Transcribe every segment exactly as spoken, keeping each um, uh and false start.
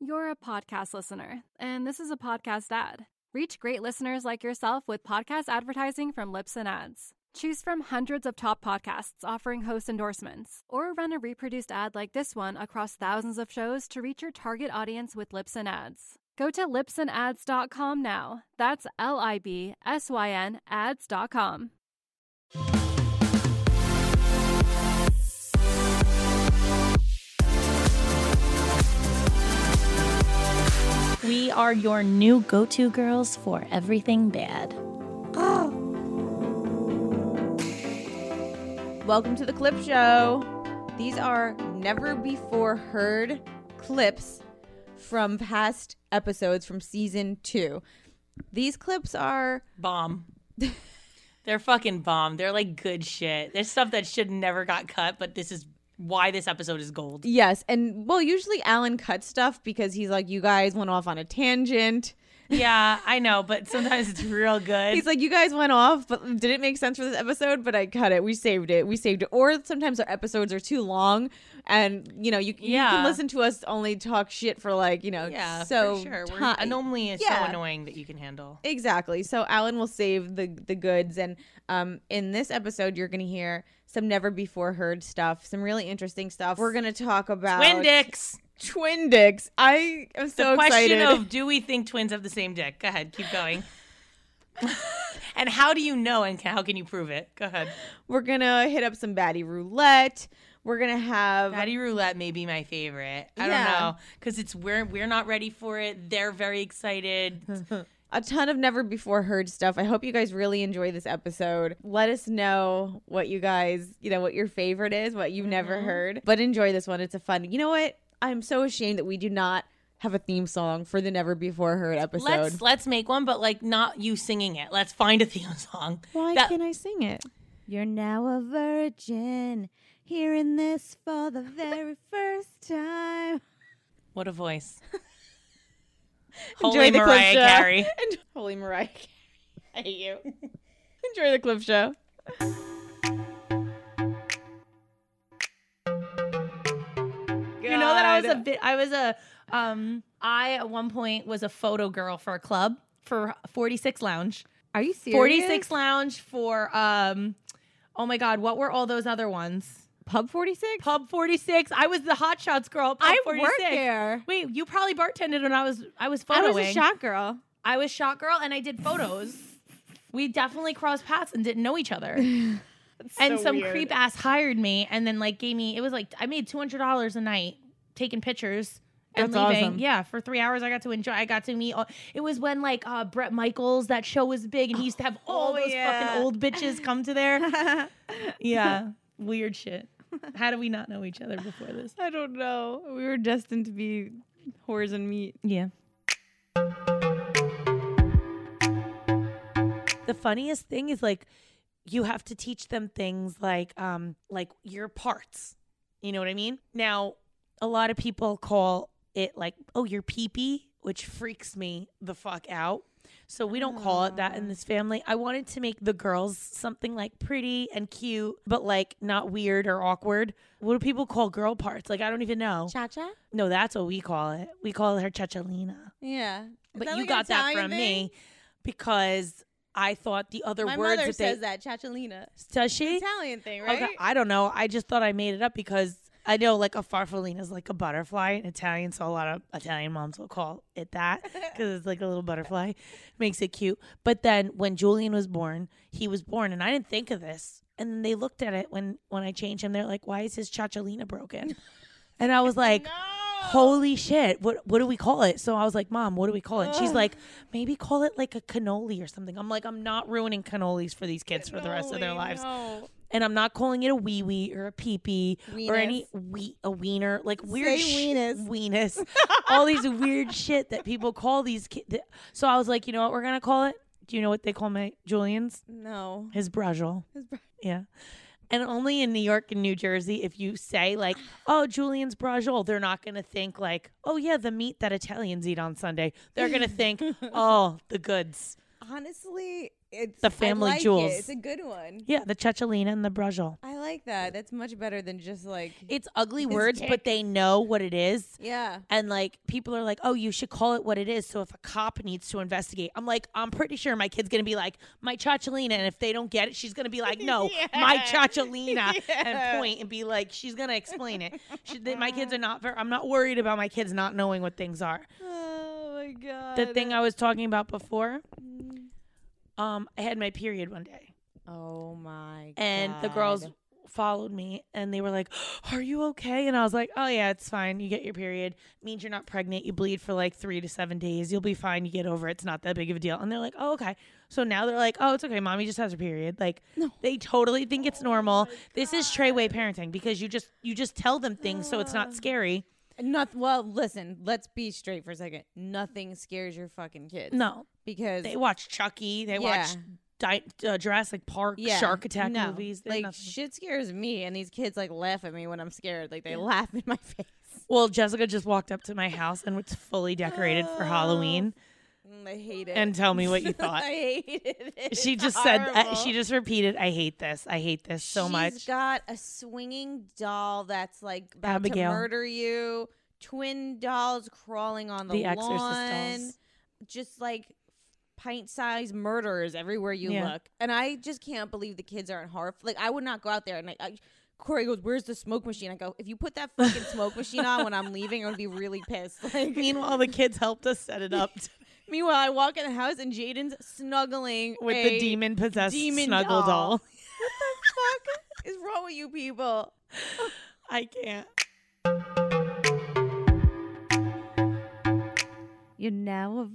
You're a podcast listener, and this is a podcast ad. Reach great listeners like yourself with podcast advertising from Libsyn Ads. Choose from hundreds of top podcasts offering host endorsements, or run a reproduced ad like this one across thousands of shows to reach your target audience with Libsyn Ads. Go to libsyn ads dot com now. That's L I B S Y N ads dot com. We are your new go-to girls for everything bad. Welcome to the Clip Show. These are never before heard clips from past episodes from season two. These clips are bomb. They're fucking bomb. They're like good shit. There's stuff that should never got cut, but this is why this episode is gold. Yes, and well, usually Alan cuts stuff because he's like, you guys went off on a tangent. Yeah, I know, but sometimes it's real good. He's like, you guys went off, but didn't make sense for this episode, but I cut it. We saved it. We saved it. Or sometimes our episodes are too long, and, you know, you, yeah. you can listen to us only talk shit for, like, you know, yeah, so for sure. ti- We're, anomaly is yeah. so annoying that you can handle. Exactly. So Alan will save the, the goods, and um, in this episode, you're going to hear some never before heard stuff, some really interesting stuff. We're going to talk about... Twin dicks. Twin dicks. I am so the question excited. of, do we think twins have the same dick? Go ahead, keep going. And how do you know, and how can you prove it? Go ahead. We're gonna hit up some baddie roulette. We're gonna have baddie roulette may be my favorite. I yeah. don't know, because it's we're we're not ready for it. They're very excited. A ton of never before heard stuff. I hope you guys really enjoy this episode. Let us know what you guys, you know, what your favorite is, what you've mm-hmm. never heard. But enjoy this one. It's a fun. You know what? I'm so ashamed that we do not have a theme song for the never before heard episode. Let's let's make one, but like not you singing it. Let's find a theme song. Why that- can't I sing it? You're now a virgin, hearing this for the very first time. What a voice. Enjoy Holy the Mariah clip Carey. show. Holy Mariah Carey. I hate you. Enjoy the clip show. You know that I was a bit, I was a, um, I at one point was a photo girl for a club for forty-six Lounge. Are you serious? forty-six Lounge for, um, oh my God, what were all those other ones? Pub forty-six? Pub forty-six. I was the Hot Shots girl at Pub I forty-six. worked there. Wait, you probably bartended when I was, I was photoing. I was a shot girl. I was shot girl and I did photos. We definitely crossed paths and didn't know each other. And so some weird. creep ass hired me and then like gave me, it was like, I made two hundred dollars a night taking pictures and That's leaving. awesome. Yeah, for three hours I got to enjoy. I got to meet, all, it was when like uh, Bret Michaels, that show was big and he used to have all Oh, those yeah. fucking old bitches come to there. Yeah, weird shit. How do we not know each other before this? I don't know. We were destined to be whores and meat. Yeah. The funniest thing is like you have to teach them things like um like your parts. You know what I mean? Now, a lot of people call it like, oh, your pee-pee, which freaks me the fuck out. So we don't call it that in this family. I wanted to make the girls something like pretty and cute, but like not weird or awkward. What do people call girl parts? Like, I don't even know. Cha-cha? No, that's what we call it. We call her Chachalina. Yeah. But you got that from me because I thought the other My words mother that says they, that, Chachalina. Does she? Italian thing, right? Okay, I don't know. I just thought I made it up because I know like a farfallina is like a butterfly in Italian, so a lot of Italian moms will call it that because it's like a little butterfly. Makes it cute. But then when Julian was born, he was born, and I didn't think of this. And then they looked at it when, when I changed him. They're like, why is his Chachalina broken? And I was like, No. holy shit, what what do we call it? So I was like, Mom, what do we call it? She's like, maybe call it like a cannoli or something. I'm like, I'm not ruining cannolis for these kids for the rest of their lives. No. And I'm not calling it a wee wee or a pee pee or any Weenus. wee a wiener, like weird Say sh- weenus. weenus. All these weird shit that people call these kids. So I was like, you know what we're gonna call it? Do you know what they call my Julian's? No. His brajol. His bra- Yeah. And only in New York and New Jersey, if you say like, oh, Julian's brajol, they're not going to think like, oh, yeah, the meat that Italians eat on Sunday. They're going to think, oh, the goods. Honestly, It's The family I like jewels. It. It's a good one. Yeah, the Cecilina and the Brajol. I like that. That's much better than just like It's ugly His words, dick. but they know what it is. yeah. And like people are like, oh, you should call it what it is. So if a cop needs to investigate, I'm like, I'm pretty sure my kid's gonna be like, my Chachalina. And if they don't get it, she's gonna be like, no, Yeah. my Chachalina, Yeah. and point and be like, she's gonna explain it. She, they, my kids are not. Ver- I'm not worried about my kids not knowing what things are. Oh my god. The thing I was talking about before, um, I had my period one day, Oh my and god. the girls followed me and they were like, are you okay? And I was like, oh yeah, it's fine. You get your period. It means you're not pregnant. You bleed for like three to seven days. You'll be fine. You get over it. It's not that big of a deal. And they're like, oh, okay. So now they're like, oh, it's okay. Mommy just has her period. Like they totally think it's normal. This is Treyway parenting because you just you just tell them things so it's not scary. Not well, listen, let's be straight for a second. Nothing scares your fucking kids. No, Because they watch Chucky. They Yeah. watch Di- uh, Jurassic Park, yeah, Shark Attack no. movies. They're Like nothing. shit scares me, and these kids like laugh at me when I'm scared. Like they laugh in my face. Well, Jessica just walked up to my house and it's fully decorated for Halloween. Mm, I hate it. And tell me what you thought. I hated it. She It's just said, uh, horrible. she just repeated, I hate this. I hate this so She's much. got a swinging doll that's like about Abigail. to murder you. Twin dolls crawling on the, The Exorcist lawn. dolls. Just like pint-sized murderers everywhere you Yeah. look. And I just can't believe the kids aren't horrified. Like I would not go out there and I, I Corey goes, "Where's the smoke machine?" I go, "If you put that fucking smoke machine on when I'm leaving, I'm gonna be really pissed." Like, Meanwhile, the kids helped us set it up meanwhile, I walk in the house and Jaden's snuggling with a the demon possessed demon snuggle doll. doll. What the fuck is wrong with you people? I can't. You're now a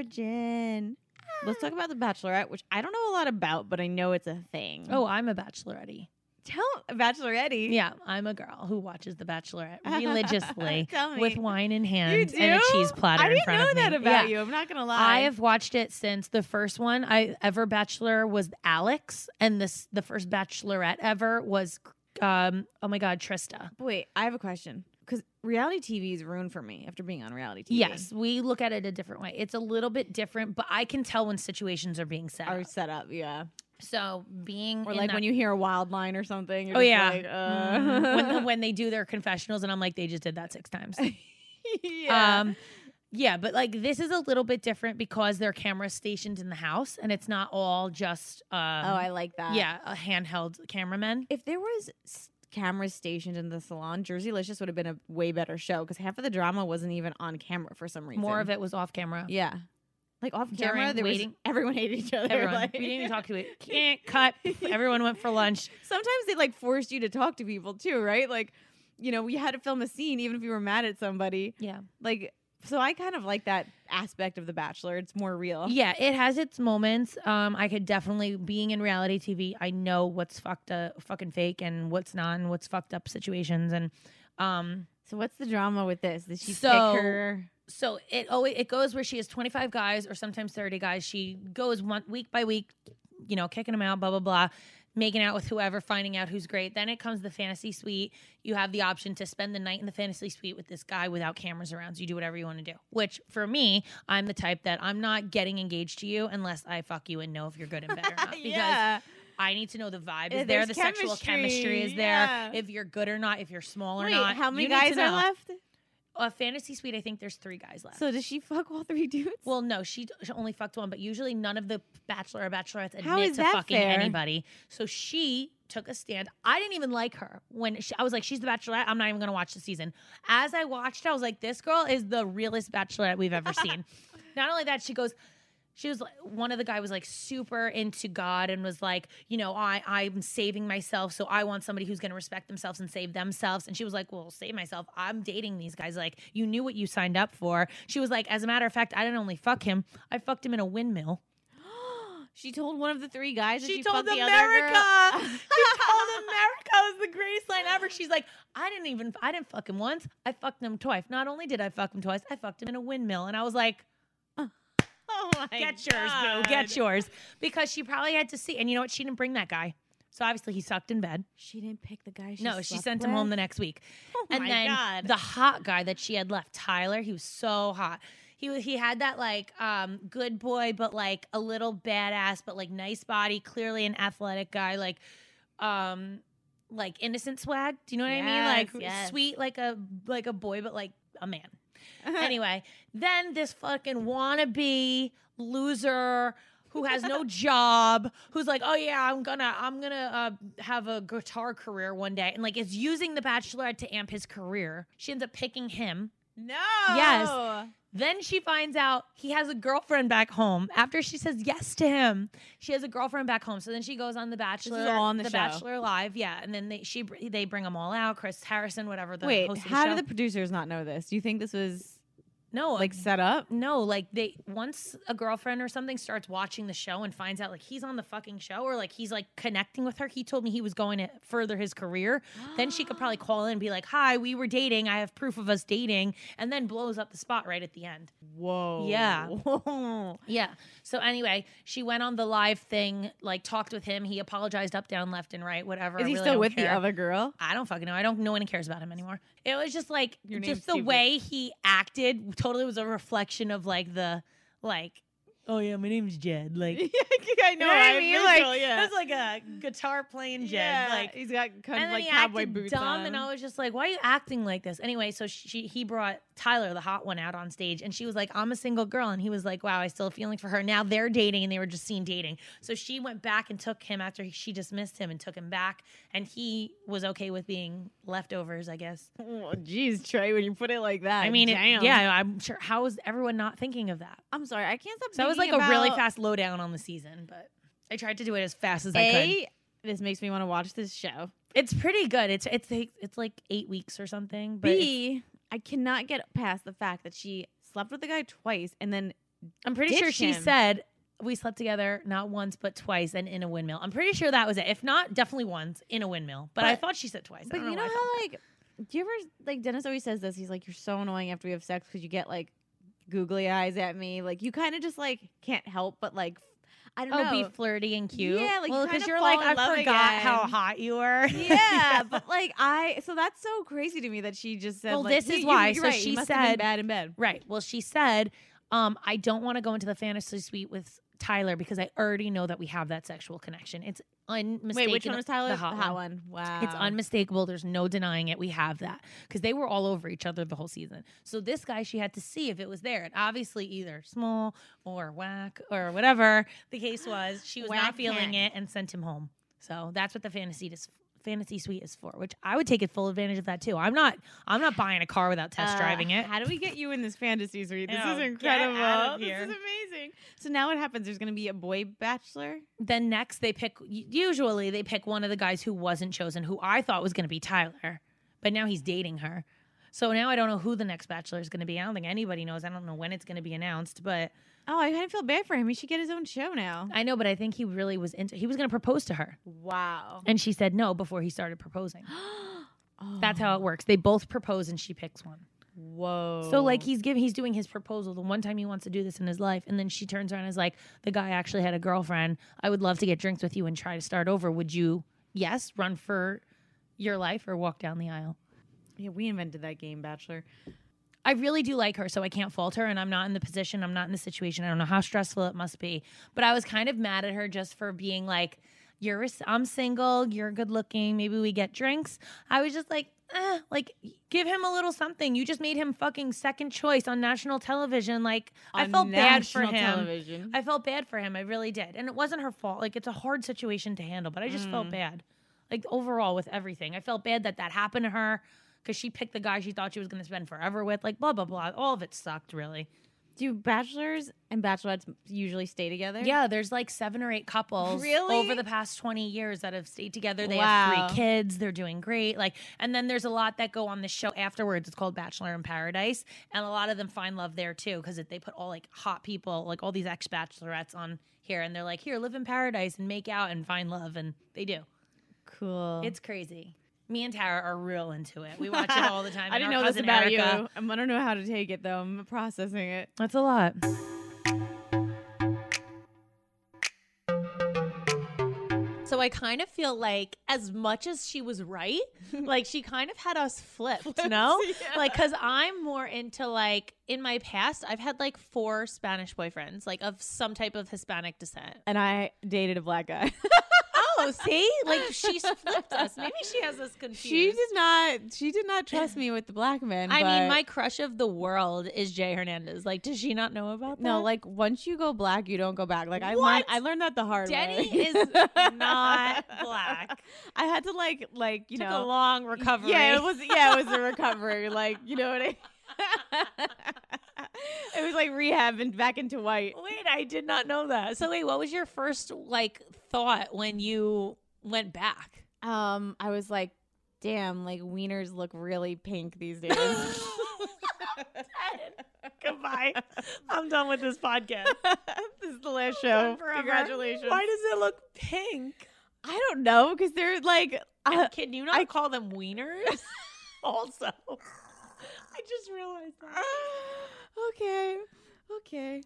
virgin. Let's talk about The Bachelorette, which I don't know a lot about, but I know it's a thing. Oh, I'm a bachelorette. tell Bachelorette. Yeah, I'm a girl who watches The Bachelorette religiously Tell me. with wine in You hand do? and a cheese platter I in didn't front know of me. that about Yeah. you. I'm not gonna lie. I have watched it since the first one I ever Bachelor was Alex, and this the first Bachelorette ever was um oh my god, Trista. Wait, I have a question. Because reality T V is ruined for me after being on reality T V. Yes, we look at it a different way. It's a little bit different, but I can tell when situations are being set Are up. set up, yeah. So being Or in like that- when you hear a wild line or something. You're oh just yeah, like, uh. Mhm. when when they do their confessionals, and I'm like, they just did that six times. yeah. Um, yeah, but like this is a little bit different because there are cameras stationed in the house, and it's not all just um, oh, I like that. yeah, a handheld cameraman. If there was s- cameras stationed in the salon, Jerseylicious would have been a way better show because half of the drama wasn't even on camera for some reason. More of it was off camera. Yeah. Like off camera, During there waiting. was everyone hated each other. Everyone, like- we didn't even talk to it. Can't cut. Everyone went for lunch. Sometimes they like forced you to talk to people too, right? Like, you know, we had to film a scene even if you were mad at somebody. Yeah, Like, so I kind of like that aspect of The Bachelor. It's more real. yeah, it has its moments. Um, I could definitely being in reality T V. I know what's fucked, uh, fucking fake, and what's not, and what's fucked up situations, and um. So what's the drama with this? Did she So- pick her? So it oh it goes where she has twenty-five guys or sometimes thirty guys. She goes one week by week, you know, kicking them out, blah blah blah, making out with whoever, finding out who's great. Then it comes the fantasy suite. You have the option to spend the night in the fantasy suite with this guy without cameras around. So you do whatever you want to do. Which for me, I'm the type that I'm not getting engaged to you unless I fuck you and know if you're good in bed or not. Because yeah. I need to know the vibe Yeah, is there, there's the sexual chemistry, chemistry is yeah. there, if you're good or not, if you're small or Wait, not. how many You need guys to are know. left? A fantasy suite, I think there's three guys left. So does she fuck all three dudes? Well, no, she, she only fucked one, but usually none of the bachelor or bachelorettes admit How is to that fucking fair? anybody. So she took a stand. I didn't even like her when she, I was like, she's the bachelorette. I'm not even going to watch the season. As I watched, I was like, this girl is the realest bachelorette we've ever seen. Not only that, she goes, she was like, one of the guy was like super into God and was like, you know, I, I'm saving myself. So I want somebody who's going to respect themselves and save themselves. And she was like, well, save myself. I'm dating these guys. Like, you knew what you signed up for. She was like, as a matter of fact, I didn't only fuck him. I fucked him in a windmill. She told one of the three guys that She, she, told fucked the America. other girl. She told America. It was the greatest line ever. She's like, I didn't even, I didn't fuck him once. I fucked him twice. Not only did I fuck him twice, I fucked him in a windmill. And I was like, Oh my get yours, boo. Get yours. Because she probably had to see. And you know what? She didn't bring that guy. So obviously he sucked in bed. She didn't pick the guy. She no, she slept sent with? him home the next week. Oh and my then God. the hot guy that she had left, Tyler, he was so hot. He He was he had that like um good boy, but like a little badass, but like nice body, clearly an athletic guy, like um like innocent swag. Do you know what I mean? Like Yes, yes. sweet, like a like a boy, but like a man. Anyway, then this fucking wannabe loser who has no job, who's like, oh yeah, I'm gonna, I'm gonna uh, have a guitar career one day, and like is using The Bachelorette to amp his career. She ends up picking him. No. Yes. Then she finds out he has a girlfriend back home. After she says yes to him, she has a girlfriend back home. So then she goes on The Bachelor, This is all on the show. Bachelor Live, yeah. And then they she they bring them all out. Chris Harrison, whatever the Wait, host of the how show. did the producers not know this? Do you think this was no like set up? No, like they once a girlfriend or something starts watching the show and finds out like he's on the fucking show or like he's like connecting with her. He told me he was going to further his career. Then she could probably call in and be like, "Hi, we were dating. I have proof of us dating," and then blows up the spot right at the end. Whoa. Yeah. Yeah. So anyway, she went on the live thing, like talked with him. He apologized up, down, left, and right, whatever. Is I he really still don't with the care. other girl? I don't fucking know. I don't. No one cares about him anymore. It was just like Your name's just the stupid. way he acted. Totally was a reflection of like the like. Oh yeah, my name's Jed. Like, I you know what I mean? Like, yeah. that's like a guitar playing Jed. yeah, Like, he's got kind and of then like he cowboy acted boots dumb, on. and I was just like, "Why are you acting like this?" Anyway, so she he brought Tyler, the hot one, out on stage, and she was like, "I'm a single girl," and he was like, "Wow, I still have feelings for her." Now they're dating, and they were just seen dating. So she went back and took him after she dismissed him and took him back, and he was okay with being leftovers, I guess. Oh, geez, Trey, when you put it like that. I mean, it, damn. yeah, I'm sure. How is everyone not thinking of that? I'm sorry, I can't stop. So that was like thinking a really about- fast lowdown on the season, but I tried to do it as fast as I could. A, this makes me want to watch this show. It's pretty good. It's it's it's like eight weeks or something. But it's- B, I cannot get past the fact that she slept with the guy twice and then I'm pretty sure ditched she him. said we slept together not once but twice and in a windmill. I'm pretty sure that was it. If not, definitely once in a windmill. But, I But- thought she said twice. I But don't you know why I how thought like, do you ever like Dennis always says this? He's like, "You're so annoying after we have sex because you get like googly eyes at me." Like you kind of just like can't help but like, I don't that. Oh, know. be flirty and cute. Yeah, like, you well, kinda you're fall like in I love forgot how again. hot you were. yeah, but like I, so that's so crazy to me that she just said. Well, like, this "You- is you- why. You're So right, she you must have been said- bad in bed. Right. Well, she said, um, I don't want to go into the fantasy suite with Tyler because I already know that we have that sexual connection. It's unmistakable. Wait, which one was Tyler? The hot, one. one. Wow, It's unmistakable. There's no denying it. We have that because they were all over each other the whole season. So this guy, she had to see if it was there. And obviously either small or whack or whatever the case was, she was not Whack feeling hack. it and sent him home. So that's what the fantasy is. Fantasy suite is for, which I would take it full advantage of that too. I'm not. I'm not buying a car without test Uh, driving it. How do we get you in this fantasy suite? This Yeah, is get incredible. out of This here. is amazing. So now what happens? There's going to be a boy bachelor. Then next they pick. Usually they pick one of the guys who wasn't chosen, who I thought was going to be Tyler, but now he's dating her. So now I don't know who the next bachelor is going to be. I don't think anybody knows. I don't know when it's going to be announced, but Oh, I kind of feel bad for him. He should get his own show now. I know. But I think he really was into. He was going to propose to her, Wow. and she said no before he started proposing. Oh, That's how it works. They both propose, and she picks one. Whoa. So like he's giving, he's doing his proposal the one time he wants to do this in his life, and then she turns around and is like, "The guy actually had a girlfriend. I would love to get drinks with you and try to start over. Would you, yes, run for your life or walk down the aisle?" Yeah, we invented that game, Bachelor. I really do like her, so I can't fault her, and I'm not in the position, I'm not in the situation. I don't know how stressful it must be, but I was kind of mad at her just for being like, "You're, a, I'm single, you're good looking, maybe we get drinks." I was just like, eh, like give him a little something. You just made him fucking second choice on national television. Like I On felt bad for national him. television. I felt bad for him. I really did, and it wasn't her fault. Like it's a hard situation to handle, but I just Mm. felt bad. Like overall with everything, I felt bad that that happened to her. Because she picked the guy she thought she was going to spend forever with. Like, blah, blah, blah. All of it sucked, really. Do bachelors and bachelorettes usually stay together? Yeah, there's like seven or eight couples Really? over the past twenty years that have stayed together. They Wow. have three kids. They're doing great. Like, and then there's a lot that go on the show afterwards. It's called Bachelor in Paradise. And a lot of them find love there too. Because they put all like hot people, like all these ex-bachelorettes on here. And they're like, here, live in paradise and make out and find love. And they do. Cool. It's crazy. Me and Tara are real into it. We watch it all the time. I and didn't our know this cousin about Erica- you. I'm- I don't know how to take it though. I'm processing it. That's a lot. So I I kind of feel like as much as she was right, like she kind of had us flipped, flipped no? Yeah. Like, because I'm more into like, in my past, I've had like four Spanish boyfriends, like of some type of Hispanic descent. And I dated a black guy. Oh, see? Like she's flipped us. Maybe she has us confused. She did not, she did not trust me with the black men. I but... mean, my crush of the world is Jay Hernandez. Like, does she not know about that? No, like once you go black, you don't go back. Like I what? learned, I learned that the hard Denny way. is not black. I had to like, like you Took know, a long recovery. Yeah, it was. Yeah, it was a recovery. Like you know what I. It was like rehab and back into white. Wait, I did not know that. So wait, what was your first like thought when you went back? Um, I was like, damn, like wieners look really pink these days. Goodbye. I'm done with this podcast. This is the last show. Congratulations. Why does it look pink? I don't know because they're like. Uh, Can you not I, call them wieners? Also, I just realized that. Okay. Okay.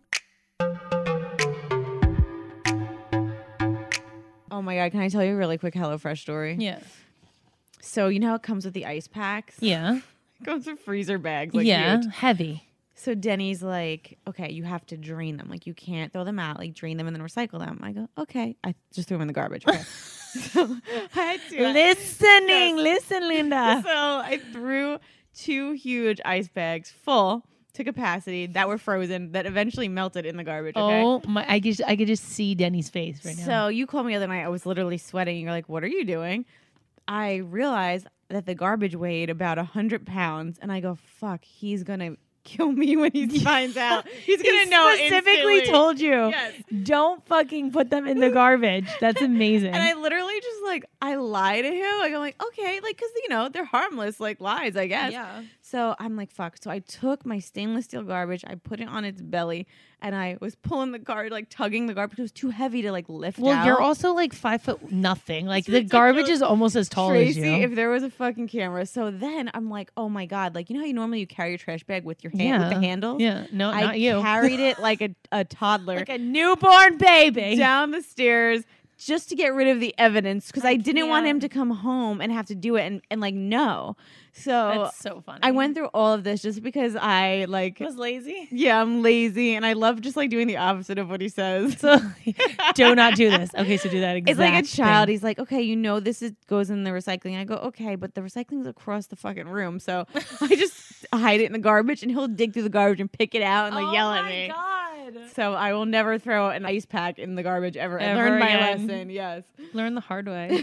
Oh my God. Can I tell you a really quick HelloFresh story? Yeah. So, you know how it comes with the ice packs? Yeah. It comes with freezer bags. Like yeah. huge. Heavy. So Denny's like, okay, you have to drain them. Like, you can't throw them out. Like, drain them and then recycle them. I go, okay. I just threw them in the garbage. Okay. So I had to. Listening. Listen, Linda. So I threw two huge ice bags full to capacity that were frozen that eventually melted in the garbage. Okay? Oh my! I just I could just see Denny's face right now. So you called me the other night. I was literally sweating. You're like, "What are you doing?" I realized that the garbage weighed about a hundred pounds, and I go, "Fuck, he's gonna kill me when he finds out. He's gonna he know." Specifically instantly. told you, yes. Don't fucking put them in the garbage. That's amazing. And I literally just like I lie to him. Like I'm like, okay, like because you know they're harmless, like lies, I guess. Yeah. So I'm like, fuck. So I took my stainless steel garbage, I put it on its belly, and I was pulling the garbage, like tugging the garbage. It was too heavy to like lift well, out. you're also like five foot nothing. Like It's the ridiculous. garbage is almost as tall Tracy, as you. if there was a fucking camera. So then I'm like, oh my God. Like, you know how you normally you carry your trash bag with your hand, yeah. with the handles? Yeah. No, I not you. carried it like a, a toddler. Like a newborn baby. Down the stairs just to get rid of the evidence because I, I didn't can't. want him to come home and have to do it and, and like, no. So That's so funny. I went through all of this just because I like was lazy. Yeah, I'm lazy and I love just like doing the opposite of what he says. So do not do this. Okay, so do that exact It's like a child. thing. He's like, okay, you know this is goes in the recycling. I go, okay, but the recycling's across the fucking room. So I just hide it in the garbage and he'll dig through the garbage and pick it out and like oh yell my at me. God. So I will never throw an ice pack in the garbage ever. Ever I learned my again. lesson. Yes. Learn the hard way.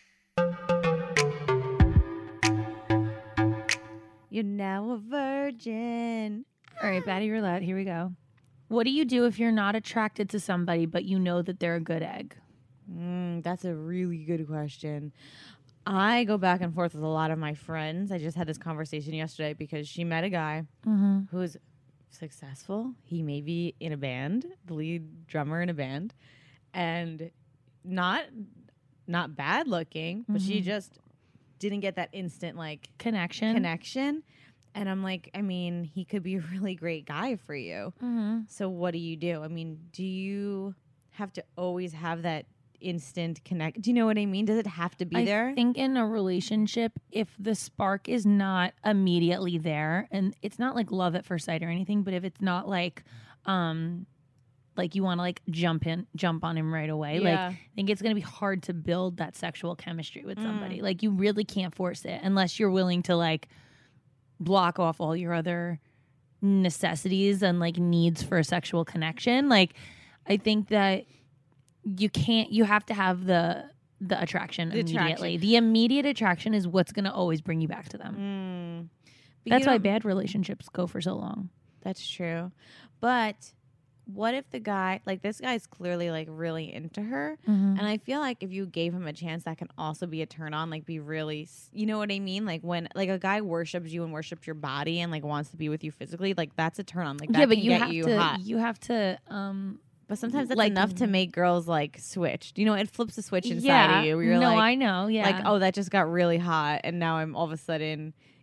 You're now a virgin. All right, Batty Roulette, here we go. What do you do if you're not attracted to somebody, but you know that they're a good egg? Mm, that's a really good question. I go back and forth with a lot of my friends. I just had this conversation yesterday because she met a guy Mm-hmm. who's successful. He may be in a band, the lead drummer in a band, and not not bad looking, but she Mhm. just didn't get that instant like Connection. connection. And I'm like, I mean, he could be a really great guy for you. Mm-hmm. So what do you do? I mean, do you have to always have that instant connect? Do you know what I mean? Does it have to be I there? think in a relationship, if the spark is not immediately there, and it's not like love at first sight or anything, but if it's not like, um, like you want to like jump in, jump on him right away, like Yeah. I think it's gonna be hard to build that sexual chemistry with Mm. somebody. Like you really can't force it unless you're willing to like block off all your other necessities and like needs for a sexual connection. Like I think that you can't, you have to have the the attraction The immediately. attraction. The immediate attraction is what's going to always bring you back to them. Mm. But That's you why don't- bad relationships go for so long. That's true. But what if the guy, like this guy's clearly like really into her. Mm-hmm. And I feel like if you gave him a chance, that can also be a turn on, like be really, s- you know what I mean? Like when like a guy worships you and worships your body and like wants to be with you physically, like that's a turn on. Like that Yeah, but can you get have you to hot. you have to um But sometimes that's like- enough to make girls like switch. You know, it flips a switch inside yeah, of you. Where you're no, like, I know. Yeah. like, oh, that just got really hot, and now I'm all of a sudden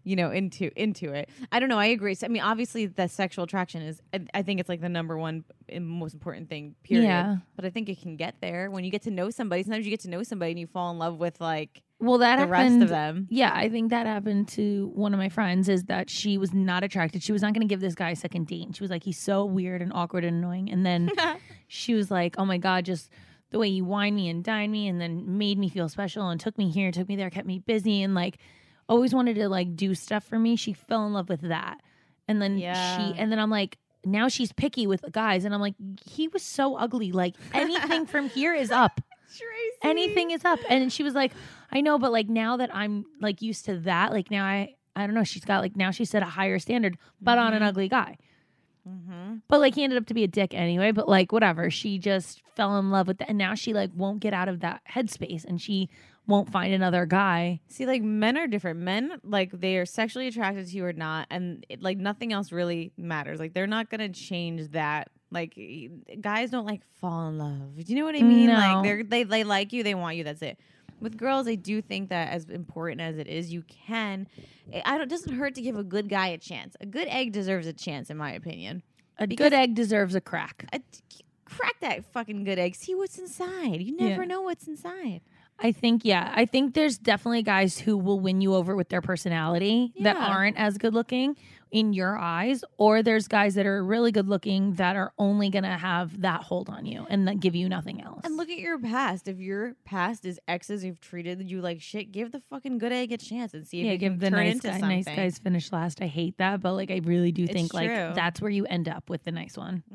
you know, into into it. I don't know. I agree. So, I mean, obviously, the sexual attraction is. I, I think it's like the number one and most important thing. Period. Yeah. But I think it can get there when you get to know somebody. Sometimes you get to know somebody and you fall in love with like well, that the happened, rest of them. Yeah, I think that happened to one of my friends. Is that she was not attracted. She was not going to give this guy a second date. And she was like, he's so weird and awkward and annoying. And then she was like, oh my god, just the way you wine me and dine me, and then made me feel special and took me here, took me there, kept me busy, and like always wanted to like do stuff for me. She fell in love with that. And then Yeah. she and then I'm like, now she's picky with guys, and I'm like, he was so ugly. Like anything from here is up. Tracy. Anything is up. And she was like, I know, but like now that I'm like used to that, like now I I don't know, she's got like now she set a higher standard, but Mm-hmm. on an ugly guy. Mm-hmm. But like he ended up to be a dick anyway, but like whatever. She just fell in love with that, and now she like won't get out of that headspace, and she won't find another guy. See, like men are different. Men, like they are sexually attracted to you or not, and it, like nothing else really matters. Like they're not gonna change that. Like guys don't like fall in love. Do you know what I mean? No. Like they're they they like you, they want you. That's it. With girls, I do think that as important as it is, you can. I don't. It doesn't hurt to give a good guy a chance. A good egg deserves a chance, in my opinion. A Because- good egg deserves a crack. I, crack that fucking good egg. See what's inside. You never Yeah. know what's inside. I think, yeah. I think there's definitely guys who will win you over with their personality that Yeah. aren't as good looking in your eyes. Or there's guys that are really good looking that are only going to have that hold on you and that give you nothing else. And look at your past. If your past is exes who've treated you like shit, give the fucking good egg a chance and see if yeah, you give can the turn nice into guy, something. nice guys finish last. I hate that, but like I really do It's think like true. that's where you end up with the nice one.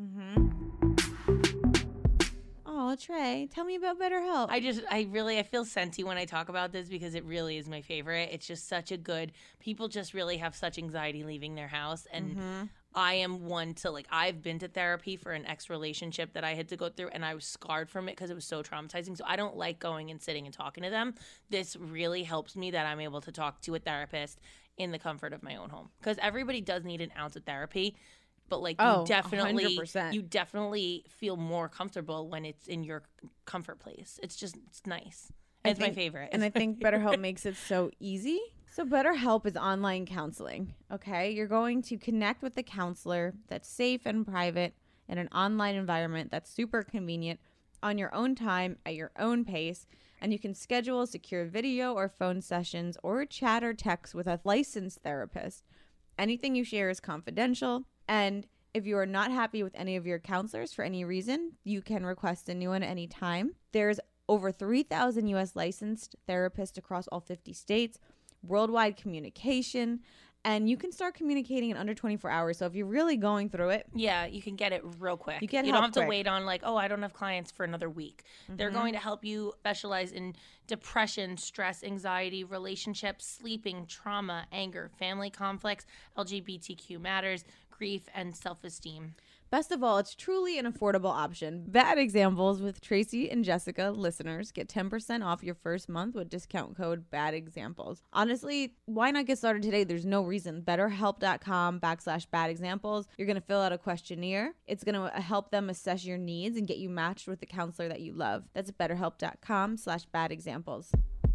Oh, Trey, tell me about BetterHelp. I just, I really, I feel senti when I talk about this because it really is my favorite. It's just such a good, people just really have such anxiety leaving their house. And I am one to, like, I've been to therapy for an ex relationship that I had to go through, and I was scarred from it because it was so traumatizing. So I don't like going and sitting and talking to them. This really helps me that I'm able to talk to a therapist in the comfort of my own home, because everybody does need an ounce of therapy. But like Oh, you definitely, one hundred percent. you definitely feel more comfortable when it's in your comfort place. It's just, it's nice. I It's my think- favorite. And I It's my think BetterHelp makes it so easy. So BetterHelp is online counseling, okay? You're going to connect with a counselor that's safe and private in an online environment that's super convenient on your own time at your own pace. And you can schedule secure video or phone sessions or chat or text with a licensed therapist. Anything you share is confidential. And if you are not happy with any of your counselors for any reason, you can request a new one any time. There's over three thousand U S licensed therapists across all fifty states, worldwide communication, and you can start communicating in under twenty-four hours. So if you're really going through it, Yeah, you can get it real quick. You get You help don't have to quick. wait on like, oh, I don't have clients for another week. They're going to help you specialize in depression, stress, anxiety, relationships, sleeping, trauma, anger, family conflicts, L G B T Q matters, grief, and self-esteem. best of all, it's truly an affordable option. Bad Examples with Tracy and Jessica listeners get ten percent off your first month with discount code Bad Examples. Honestly, why not get started today? There's no reason. BetterHelp.com backslash Bad Examples. You're going to fill out a questionnaire. It's going to help them assess your needs and get you matched with the counselor that you love. That's BetterHelp.com slash Bad Examples.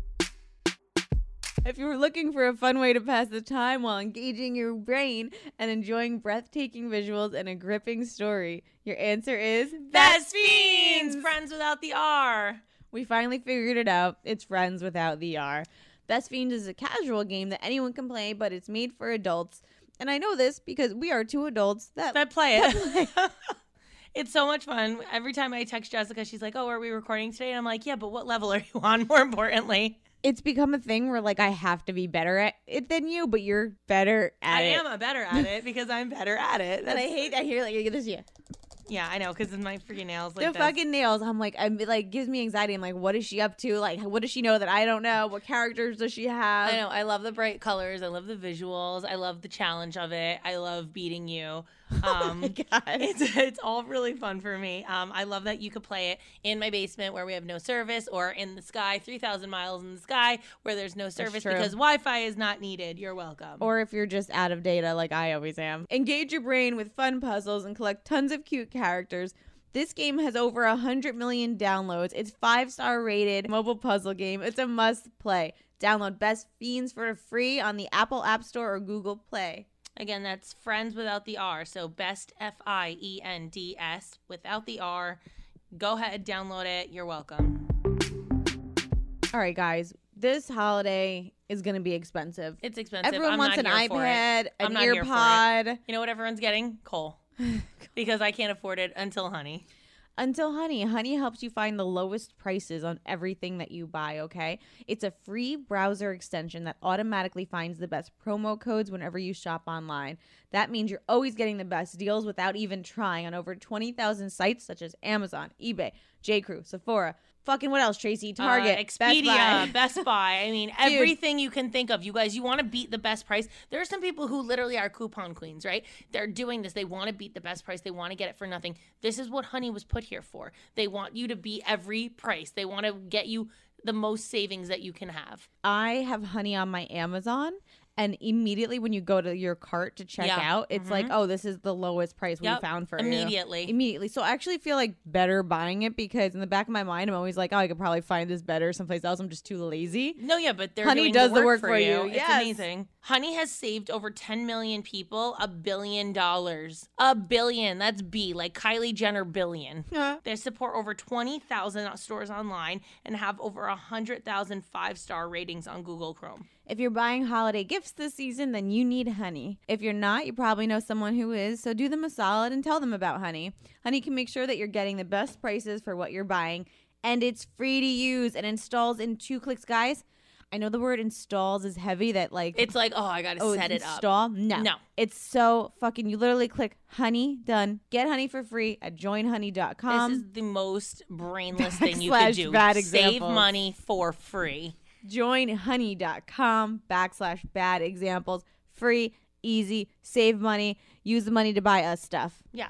If you were looking for a fun way to pass the time while engaging your brain and enjoying breathtaking visuals and a gripping story, your answer is Best Fiends! Friends without the R. We finally figured it out. It's Friends without the R. Best Fiends is a casual game that anyone can play, but it's made for adults. And I know this because we are two adults that That play it. It's so much fun. Every time I text Jessica, she's like, oh, are we recording today? And I'm like, yeah, but what level are you on, more importantly? it's become a thing where like I have to be better at it than you, but you're better at I it. am a better at it because I'm better at it. And I That's- hate I hear like you this year. Yeah, I know, because my freaking nails like The this. fucking nails. I'm like, I'm like, gives me anxiety. I'm like, what is she up to? Like, what does she know that I don't know? What characters does she have? I know. I love the bright colors. I love the visuals. I love the challenge of it. I love beating you. Um, Oh my God. It's it's all really fun for me. Um, I love that you could play it in my basement where we have no service, or in the sky, three thousand miles in the sky where there's no service true. because Wi-Fi is not needed. You're welcome. Or if you're just out of data like I always am. Engage your brain with fun puzzles and collect tons of cute characters. This game has over one hundred million downloads. It's five-star rated mobile puzzle game. It's a must play. Download Best Fiends for free on the Apple App Store or Google Play. Again, that's Friends without the R. So Best F I E N D S without the R. Go ahead, download it. You're welcome. All right, guys. This holiday is going to be expensive. It's expensive. Everyone I'm wants not an here for iPad, it. an I'm not here for it. earpod. You know what everyone's getting? Coal. Because I can't afford it until Honey. Until Honey. Honey helps you find the lowest prices on everything that you buy, okay? It's a free browser extension that automatically finds the best promo codes whenever you shop online. That means you're always getting the best deals without even trying on over twenty thousand sites such as Amazon, eBay, J.Crew, Sephora. Fucking what else, Tracy? Target, uh, Best Expedia, Buy. Best Buy. I mean, everything you can think of. You guys, you want to beat the best price. There are some people who literally are coupon queens, right? They're doing this. They want to beat the best price. They want to get it for nothing. This is what Honey was put here for. They want you to beat every price. They want to get you the most savings that you can have. I have Honey on my Amazon, and immediately when you go to your cart to check Yeah. out, it's Mhm. like, oh, this is the lowest price Yep. we found for you. Immediately. Immediately. So I actually feel like better buying it because in the back of my mind, I'm always like, oh, I could probably find this better someplace else. I'm just too lazy. No, yeah, but they're Honey doing does the the work, work for for you. you. It's Yes. amazing. Honey has saved over ten million people a billion dollars. A billion. That's B, like Kylie Jenner billion. They support over twenty thousand stores online and have over one hundred thousand five-star ratings on Google Chrome. If you're buying holiday gifts this season, then you need Honey. If you're not, you probably know someone who is, so do them a solid and tell them about Honey. Honey can make sure that you're getting the best prices for what you're buying, and it's free to use and installs in two clicks, guys. I know the word installs is heavy, that like It's like, oh, I got to oh, set it up. install. No, No. it's so fucking. You literally click Honey, done. Get Honey for free at join honey dot com. This is the most brainless thing you could Backslash do. bad Save examples. money for free. join honey dot com backslash bad examples. Free, easy, save money, use the money to buy us stuff. Yeah.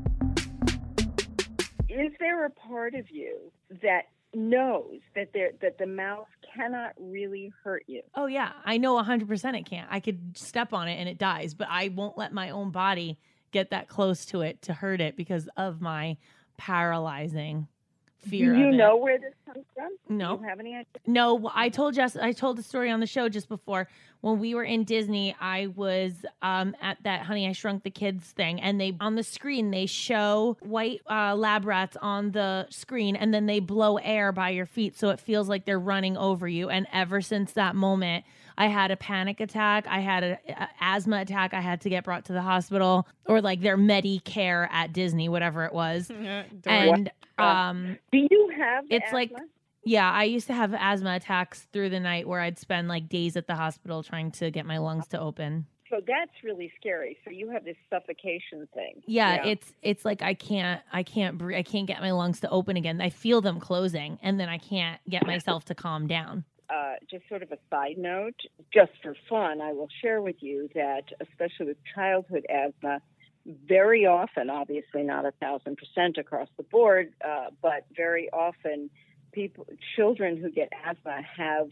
Is there a part of you that knows that there that the mouse cannot really hurt you? Oh, yeah. I know one hundred percent it can't. I could step on it and it dies, but I won't let my own body get that close to it to hurt it because of my paralyzing fear Do you of it. know where this comes from? No. Do you have any idea? No, I told Jess, I told the story on the show just before. When we were in Disney, I was um, at that Honey, I Shrunk the Kids thing, and they on the screen they show white uh, lab rats on the screen, and then they blow air by your feet, so it feels like they're running over you. And ever since that moment, I had a panic attack. I had an asthma attack. I had to get brought to the hospital, or like their Medicare at Disney, whatever it was. And um, Do you have it's asthma? like. Yeah, I used to have asthma attacks through the night where I'd spend like days at the hospital trying to get my lungs to open. So that's really scary. So you have this suffocation thing. Yeah, it's it's like I can't I can't breathe, I can't get my lungs to open again. I feel them closing, and then I can't get myself to calm down. Uh, just sort of a side note, just for fun, I will share with you that, especially with childhood asthma, very often, obviously not a thousand percent across the board, uh, but very often, people, children who get asthma have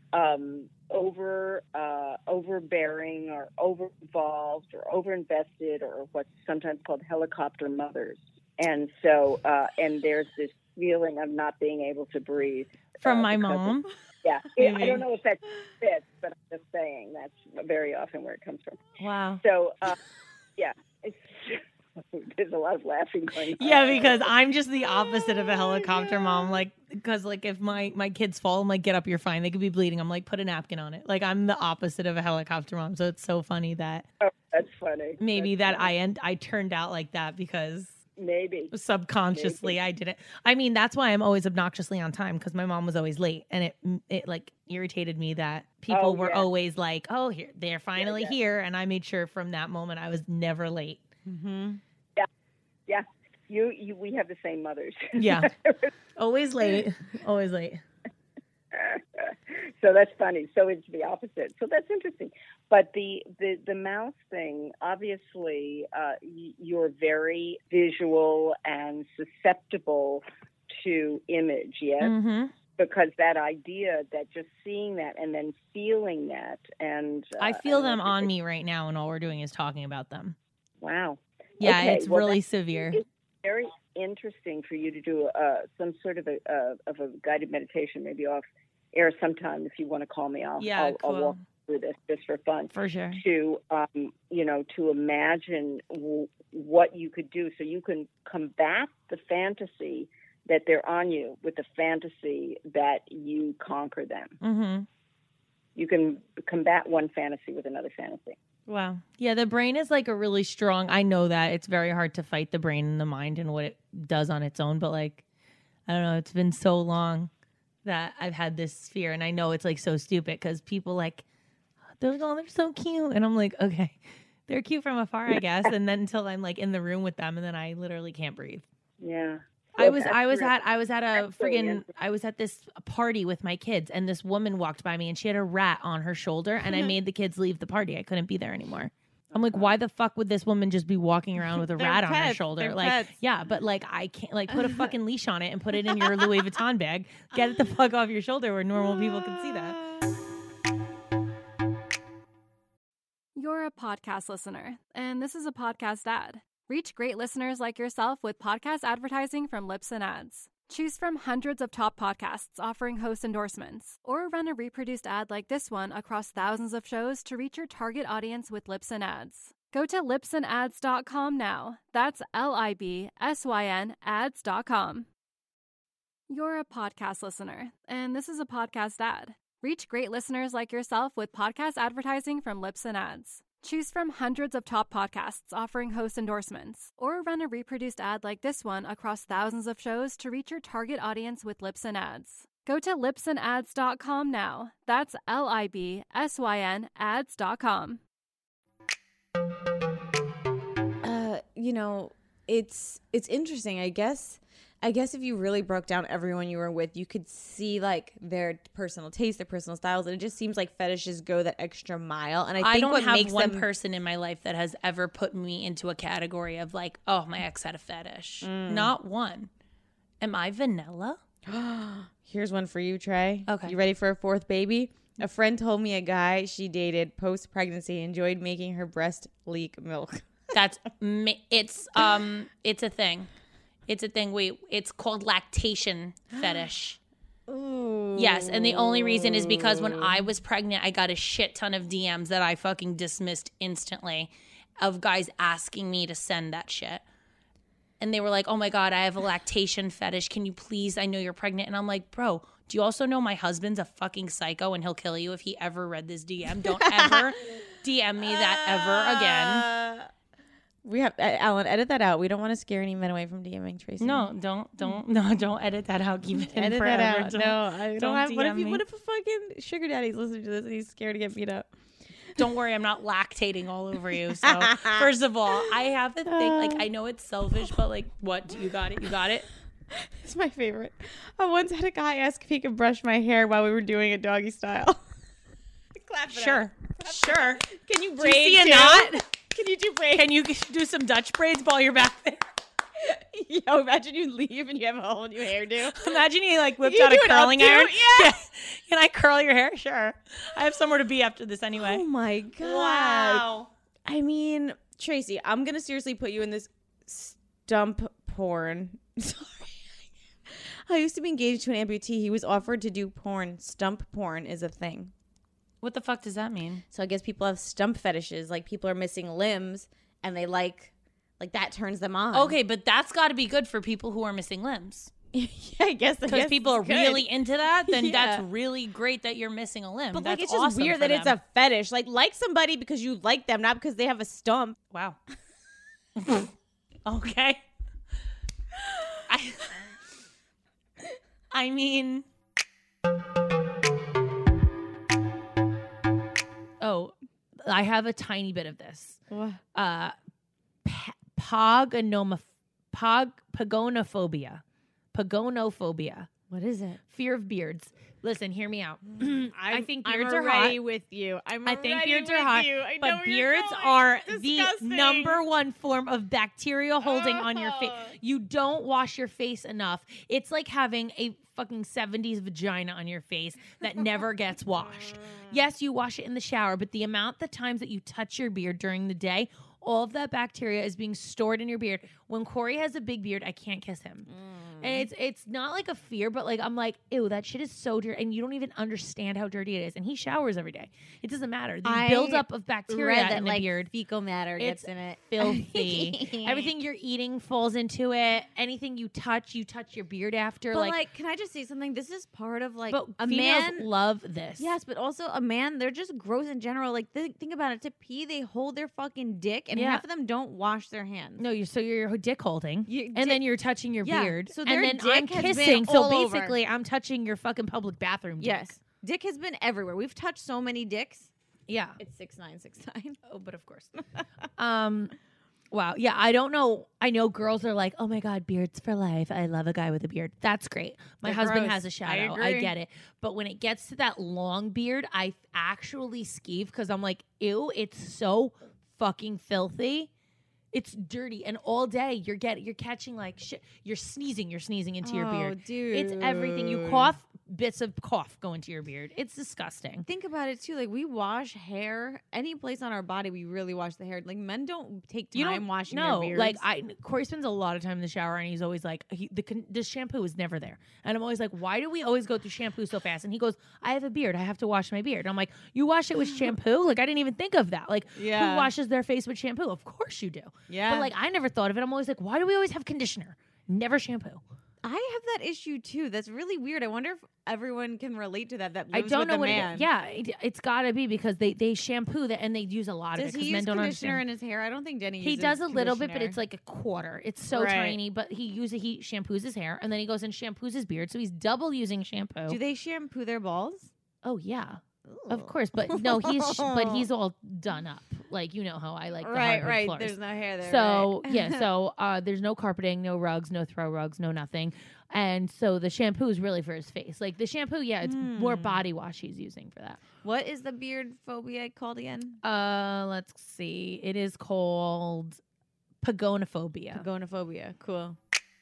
um, over uh, overbearing or over-involved or over-invested, or what's sometimes called helicopter mothers. And so, uh, and there's this feeling of not being able to breathe. From uh, my because of- mom. Yeah, You I mean- don't know if that fits, but I'm just saying that's very often where it comes from. Wow. So, uh, yeah, it's, there's a lot of laughing going on. Yeah, because I'm just the opposite of a helicopter mom. Like, because like if my my kids fall, I'm like, get up, you're fine. They could be bleeding. I'm like, put a napkin on it. Like I'm the opposite of a helicopter mom. So it's so funny that Oh, that's funny. maybe That's that I end I turned out like that because maybe. subconsciously I didn't. I mean, that's why I'm always obnoxiously on time, because my mom was always late, and it it like irritated me that people Oh, were yeah. always like, oh, here they're finally yeah. here, and I made sure from that moment I was never late. Mm-hmm. Yeah, you, you, we have the same mothers. Yeah, always late, always late. So that's funny. So it's the opposite. So that's interesting. But the the, the mouse thing, obviously, uh, y- you're very visual and susceptible to image, yes? Mm-hmm. Because that idea that just seeing that and then feeling that, and uh, I feel and them what on you- me right now, and all we're doing is talking about them. Wow. Yeah, Okay, it's well, really that- severe. It's very interesting for you to do uh, some sort of a uh, of a guided meditation, maybe off air sometime. If you want to call me, I'll Yeah, I'll, cool. I'll walk through this just for fun. For sure. To um, you know, to imagine w- what you could do, so you can combat the fantasy that they're on you with the fantasy that you conquer them. Mm-hmm. You can combat one fantasy with another fantasy. Wow. Yeah, the brain is like a really strong, I know that it's very hard to fight the brain and the mind and what it does on its own, but like, I don't know, it's been so long that I've had this fear, and I know it's like so stupid because people like, they're like, oh, they're so cute. And I'm like, okay, they're cute from afar, I guess. And then until I'm like in the room with them, and then I literally can't breathe. Yeah. I was I was at I was at a That's friggin' brilliant. I was at this party with my kids, and this woman walked by me and she had a rat on her shoulder, and I made the kids leave the party. I couldn't be there anymore. I'm like, why the fuck would this woman just be walking around with a They're rat on her pets. shoulder? They're Like, pets. yeah, but like I can't like put a fucking leash on it and put it in your Louis Vuitton bag. Get it the fuck off your shoulder where normal people can see that. You're a podcast listener, and this is a podcast ad. Reach great listeners like yourself with podcast advertising from Libsyn Ads. Choose from hundreds of top podcasts offering host endorsements, or run a reproduced ad like this one across thousands of shows to reach your target audience with Libsyn Ads. Go to libsyn ads dot com now. That's L I B S Y N ads dot com. You're a podcast listener, and this is a podcast ad. Reach great listeners like yourself with podcast advertising from Libsyn Ads. Choose from hundreds of top podcasts offering host endorsements, or run a reproduced ad like this one across thousands of shows to reach your target audience with Libsyn Ads. Go to libsyn ads dot com now. That's L I B S Y N ads dot com. Uh, you know, it's it's interesting. I guess I guess if you really broke down everyone you were with, you could see like their personal taste, their personal styles, and it just seems like fetishes go that extra mile. And I think I don't what have makes one them person in my life that has ever put me into a category of like, oh, my ex had a fetish. Not one. Am I vanilla? Here's one for you, Trey. Okay. You ready for a fourth baby? A friend told me a guy she dated post pregnancy enjoyed making her breast leak milk. That's ma- it's um it's a thing. It's a thing. Wait, it's called lactation fetish. Ooh. Yes, and the only reason is because when I was pregnant, I got a shit ton of D Ms that I fucking dismissed instantly of guys asking me to send that shit. And they were like, "Oh my god, I have a lactation fetish. Can you please? I know you're pregnant." And I'm like, "Bro, do you also know my husband's a fucking psycho and he'll kill you if he ever read this D M? Don't ever D M me that ever again." Uh, we have uh, Alan, edit that out. We don't want to scare any men away from DMing Tracy. No, don't, don't, no, don't edit that out. Keep it in edit forever. that out. Don't, No, I don't, don't have. What if D M you, me. what if a fucking sugar daddy's listening to this and he's scared to get beat up? don't worry, I'm not lactating all over you. So first of all, I have a thing. Like I know it's selfish, but like, what? You got it. You got it. It's my favorite. I once had a guy ask if he could brush my hair while we were doing it doggy style. Clap it up. Sure, sure. Can you Do braid you see a too? knot? Can you do braid? Can you do some Dutch braids while you're back there? Yo, imagine you leave and you have a whole new hairdo. Imagine you like whipped You out a do an curling updo? iron. Yeah. Can I curl your hair? Sure. I have somewhere to be after this anyway. Oh my god. Wow. I mean, Tracy, I'm gonna seriously put you in this stump porn. Sorry. I used to be engaged to an amputee. He was offered to do porn. Stump porn is a thing. What the fuck does that mean? So I guess people have stump fetishes. Like people are missing limbs and they like, like that turns them on. Okay, but that's got to be good for people who are missing limbs. yeah, I guess I Because guess people are it's good. really into that, then Yeah. that's really great that you're missing a limb. But that's like, it's just awesome weird for that it's them. a fetish. Like, like somebody because you like them, not because they have a stump. Wow. Okay. I, I mean, oh, I have a tiny bit of this. Uh, pa- pogonoma, pog, pagonophobia. Pagonophobia. What is it? Fear of beards. Listen, hear me out. I think I'm beards are already hot. with you. I'm I think already beards with are hot, you. I know but where you're beards going. are Disgusting. the number one form of bacteria holding on your face. Ugh. You don't wash your face enough. It's like having a fucking seventies vagina on your face that never gets washed. Yes, you wash it in the shower, but the amount the times that you touch your beard during the day, all of that bacteria is being stored in your beard. When Corey has a big beard, I can't kiss him. Mm. And it's it's not like a fear, but like I'm like, ew, that shit is so dirty, and you don't even understand how dirty it is. And he showers every day. It doesn't matter. The I buildup of bacteria that, in like, the beard, fecal matter it's gets in it. filthy. Everything you're eating falls into it. Anything you touch, you touch your beard after. But like, like, can I just say something? This is part of like but a females man. love this. Yes, but also a man, they're just gross in general. Like, th- think about it. To pee, they hold their fucking dick, and Yeah. half of them don't wash their hands. No, you're so you're dick holding, You- and dick- then you're touching your Yeah, beard, so and their then dick I'm has been kissing. So all over. basically, I'm touching your fucking public bathroom. Dick. Yes, dick has been everywhere. We've touched so many dicks. Yeah. It's six nine six nine. Oh, but of course. um, wow. Yeah, I don't know. I know girls are like, oh my god, beards for life. I love a guy with a beard. That's great. My They're husband gross. has a I shadow. I, agree. get it. But when it gets to that long beard, I actually skeeve because I'm like, ew, it's so fucking filthy. It's dirty, and all day you're getting, you're catching like shit. You're sneezing, you're sneezing into your beard. Dude, It's everything. You cough, bits of cough go into your beard. It's disgusting. Think about it too. Like, we wash hair any place on our body. We really wash the hair. Like, men don't take time You don't washing no, their beards. like I Corey spends a lot of time in the shower, and he's always like, he, the con- the shampoo is never there, and I'm always like, why do we always go through shampoo so fast? And he goes, I have a beard, I have to wash my beard. And I'm like, you wash it with shampoo? Like, I didn't even think of that. Like, Yeah. who washes their face with shampoo? Of course you do. Yeah. But like, I never thought of it. I'm always like, why do we always have conditioner, never shampoo? I have that issue too. That's really weird. I wonder if everyone can relate to that. That I lives don't with know a what man. it is. Yeah, it, it's got to be because they they shampoo that, and they use a lot of Does it he because use men don't conditioner understand. in his hair? I don't think Denny He uses does a little bit, but conditioner. it's like a quarter. It's so Right. tiny, but he uses he shampoos his hair, and then he goes and shampoos his beard, so he's double using shampoo. Do they shampoo their balls? Oh yeah, of course. But no, he's but he's all done up. Like, you know how I like the right, hardwood right. floors. There's no hair there. So right. yeah, so uh, there's no carpeting, no rugs, no throw rugs, no nothing, and so the shampoo is really for his face. Like the shampoo, yeah, it's more Hmm. body wash he's using for that. What is the beard phobia called again? Uh, let's see. It is called pagonophobia. Pagonophobia. Cool.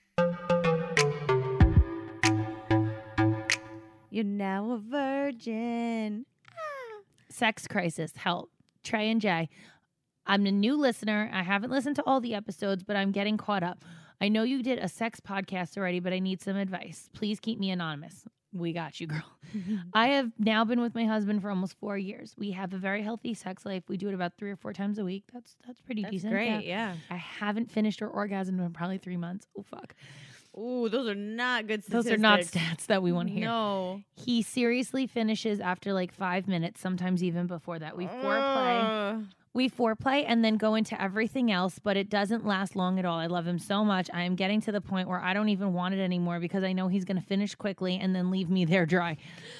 You're now a virgin. Sex crisis. Help. Trey and Jay. I'm a new listener. I haven't listened to all the episodes, but I'm getting caught up. I know you did a sex podcast already, but I need some advice. Please keep me anonymous. We got you, girl. I have now been with my husband for almost four years. We have a very healthy sex life. We do it about three or four times a week. That's that's pretty That's decent. great. Yeah. I haven't finished or orgasmed in probably three months. Oh, fuck. Ooh, those are not good statistics. Those are not stats that we want to hear. No. He seriously finishes after like five minutes, sometimes even before that. We foreplay. Uh, We foreplay and then go into everything else, but it doesn't last long at all. I love him so much. I am getting to the point where I don't even want it anymore because I know he's going to finish quickly and then leave me there dry.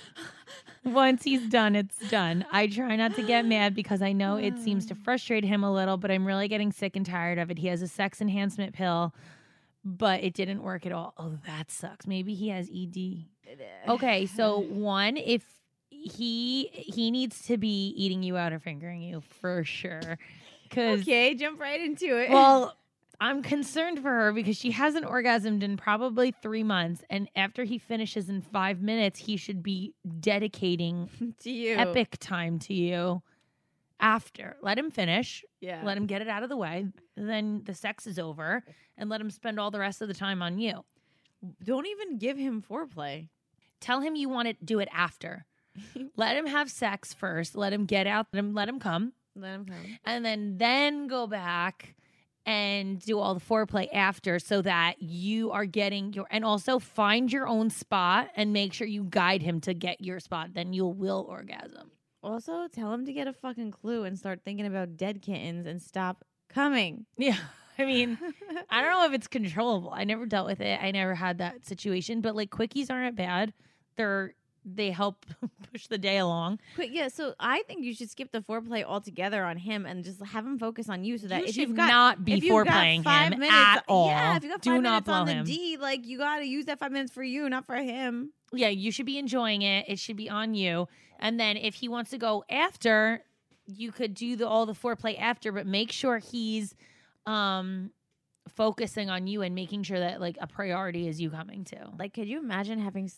Once he's done, it's done. I try not to get mad because I know it seems to frustrate him a little, but I'm really getting sick and tired of it. He has a sex enhancement pill, but it didn't work at all. Oh, that sucks. Maybe he has E D. Okay, so one, if he he needs to be eating you out or fingering you for sure. Cause Okay, jump right into it. well, I'm concerned for her because she hasn't orgasmed in probably three months, and after he finishes in five minutes, he should be dedicating to you. epic time to you. After, let him finish. Yeah. Let him get it out of the way. Then the sex is over, and let him spend all the rest of the time on you. Don't even give him foreplay. Tell him you want to do it after. Let him have sex first. Let him get out. Let him let him come, Let him come. and then then go back and do all the foreplay after, so that you are getting your. And also find your own spot and make sure you guide him to get your spot. Then you will orgasm. Also, tell him to get a fucking clue and start thinking about dead kittens and stop coming. Yeah. I mean, I don't know if it's controllable. I never dealt with it. I never had that situation. But like quickies aren't bad. They're they help push the day along. But yeah, so I think you should skip the foreplay altogether on him and just have him focus on you, so that You if should you've got not be if you've got foreplaying five him minutes, at all. Yeah, if you got Do five not minutes on blow the him. D, like you got to use that five minutes for you, not for him. Yeah, you should be enjoying it. It should be on you. And then if he wants to go after, you could do the all the foreplay after, but make sure he's um focusing on you and making sure that like a priority is you coming to. Like, could you imagine having sex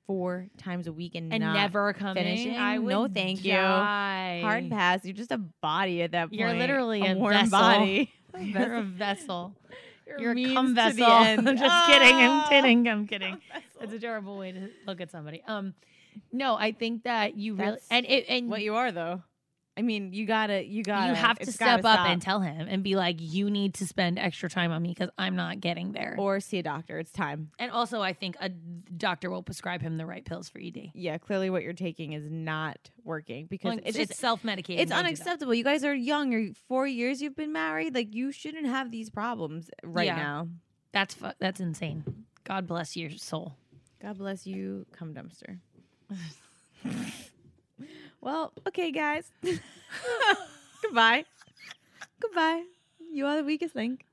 four times a week and, and not never coming. finishing? I would no, thank die. you. Hard pass. You're just a body at that point. You're literally a, a warm vessel. body. You're a vessel. You're, You're a means cum to vessel. the end. I'm just Oh! kidding. I'm kidding. I'm kidding. It's a terrible way to look at somebody. Um, no, I think that you really That's and it and What you are though. I mean, you gotta, you gotta. you have to it's step gotta up stop. and tell him and be like, you need to spend extra time on me because I'm not getting there. or see a doctor. It's time. And also, I think a doctor will prescribe him the right pills for E D. Yeah, clearly what you're taking is not working because Like, it's it's just self medicating. it's unacceptable. You guys are young. You're four years you've been married. Like you shouldn't have these problems right Yeah. now. That's fu- that's insane. God bless your soul. God bless you, cum dumpster. Well, okay, guys. Goodbye. Goodbye. You are the weakest link.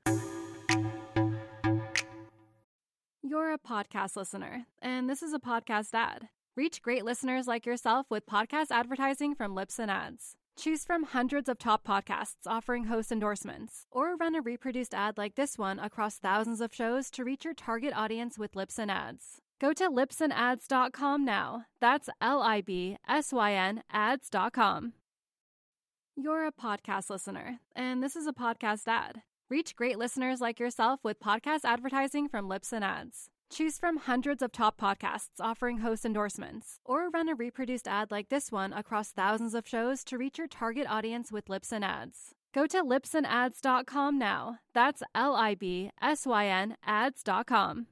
You're a podcast listener, and this is a podcast ad. Reach great listeners like yourself with podcast advertising from Libsyn Ads. Choose from hundreds of top podcasts offering host endorsements, or run a reproduced ad like this one across thousands of shows to reach your target audience with Libsyn Ads. Go to libsyn ads dot com now. That's L I B S Y N ads dot com. You're a podcast listener, and this is a podcast ad. Reach great listeners like yourself with podcast advertising from Libsyn Ads. Choose from hundreds of top podcasts offering host endorsements, or run a reproduced ad like this one across thousands of shows to reach your target audience with Libsyn Ads. Go to libsyn ads dot com now. That's L I B S Y N ads dot com.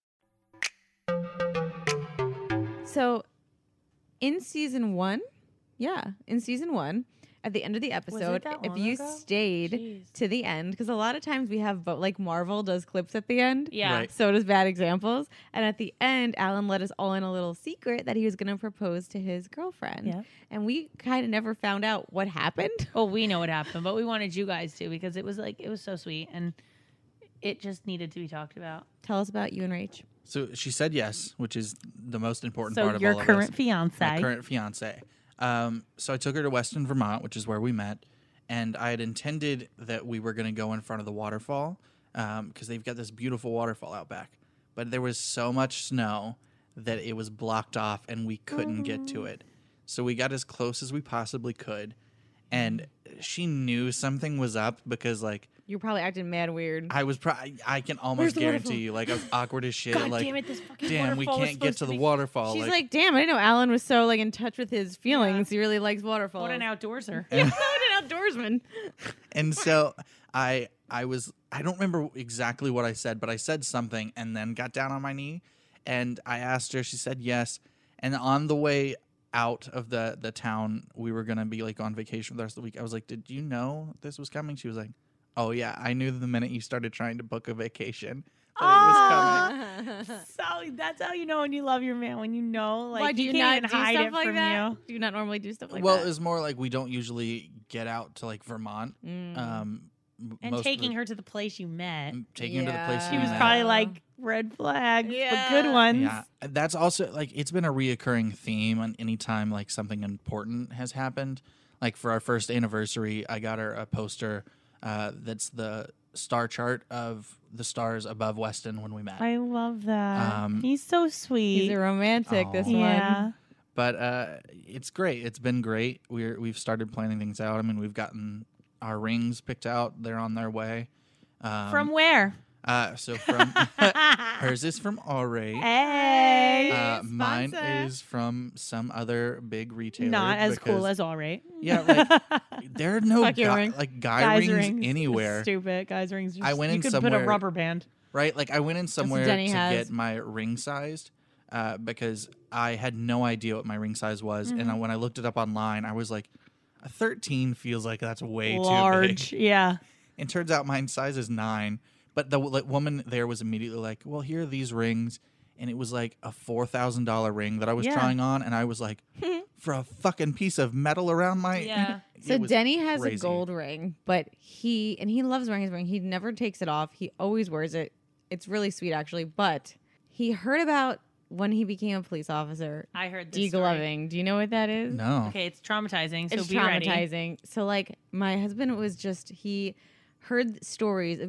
So, in season one, yeah, in season one, at the end of the episode, that if long you ago? stayed Jeez. to the end, because a lot of times we have, but like Marvel does clips at the end. Yeah. Right. So does Bad Examples. And at the end, Alan let us all in a little secret that he was going to propose to his girlfriend. Yeah. And we kind of never found out what happened. Well, we know what happened, but we wanted you guys to because it was like it was so sweet and it just needed to be talked about. Tell us about you and Rach. So she said yes, which is the most important So part of your all of current this. fiance. My current fiance. Um, so I took her to Weston, Vermont, which is where we met, and I had intended that we were going to go in front of the waterfall because um, they've got this beautiful waterfall out back. But there was so much snow that it was blocked off, and we couldn't get to it. So we got as close as we possibly could, and she knew something was up because, like, You're probably acting mad weird. I was. Pro- I can almost guarantee you, like, I was awkward as shit. God like, damn it, this fucking damn, we waterfall was can't get supposed to to the be- waterfall. She's like, damn, I didn't know Alan was so like in touch with his feelings. He really likes waterfalls. What an outdoorser. Yeah, what an outdoorsman. and so I I was I don't remember exactly what I said, but I said something and then got down on my knee and I asked her. She said yes. And on the way out of the the town, we were gonna be like on vacation for the rest of the week. I was like, "Did you know this was coming?" She was like, "Oh yeah, I knew the minute you started trying to book a vacation that it was coming." So that's how you know when you love your man, when you know, like, Why do you you can't not even do hide stuff it like from that? you. Do you not normally do stuff like well, that? it was more like we don't usually get out to like Vermont. Mm. Um, m- And most of taking the- her to the place you met. taking her to the place. Yeah. She we was met. probably like red flags, but Yeah. good ones. Yeah, that's also like it's been a reoccurring theme on any time like something important has happened. Like for our first anniversary, I got her a poster uh, that's the star chart of the stars above Weston when we met. I love that. Um, He's so sweet. He's a romantic, this Aw. one. yeah. But uh, it's great. It's been great. We're we've started planning things out. I mean, we've gotten our rings picked out. They're on their way. Um, From where? uh, so from hers is from Aure. Hey. Uh, mine sponsor. is from some other big retailer. Not as cool because- as all right. Yeah, like there are no Fuck your guy, ring. like guy Guys rings, rings. anywhere, Stupid. Guys rings. Just, I went you in could put somewhere- a rubber band. right? Like I went in somewhere to Denny has. get my ring sized uh, because I had no idea what my ring size was, and Mm-hmm. I, when I looked it up online, I was like, a thirteen feels like that's way Large. too big. Yeah. And turns out my size is nine. But the like, woman there was immediately like, "Well, here are these rings." And it was like a four thousand dollar ring that I was Yeah. trying on, and I was like, for a fucking piece of metal around my. Yeah. It So was Denny has crazy. a gold ring, but he and he loves wearing his ring. He never takes it off. He always wears it. It's really sweet, actually. But he heard about when he became a police officer, I heard this story. degloving. Do you know what that is? No. Okay, it's traumatizing. So It's be ready. traumatizing. So like my husband was just he heard stories about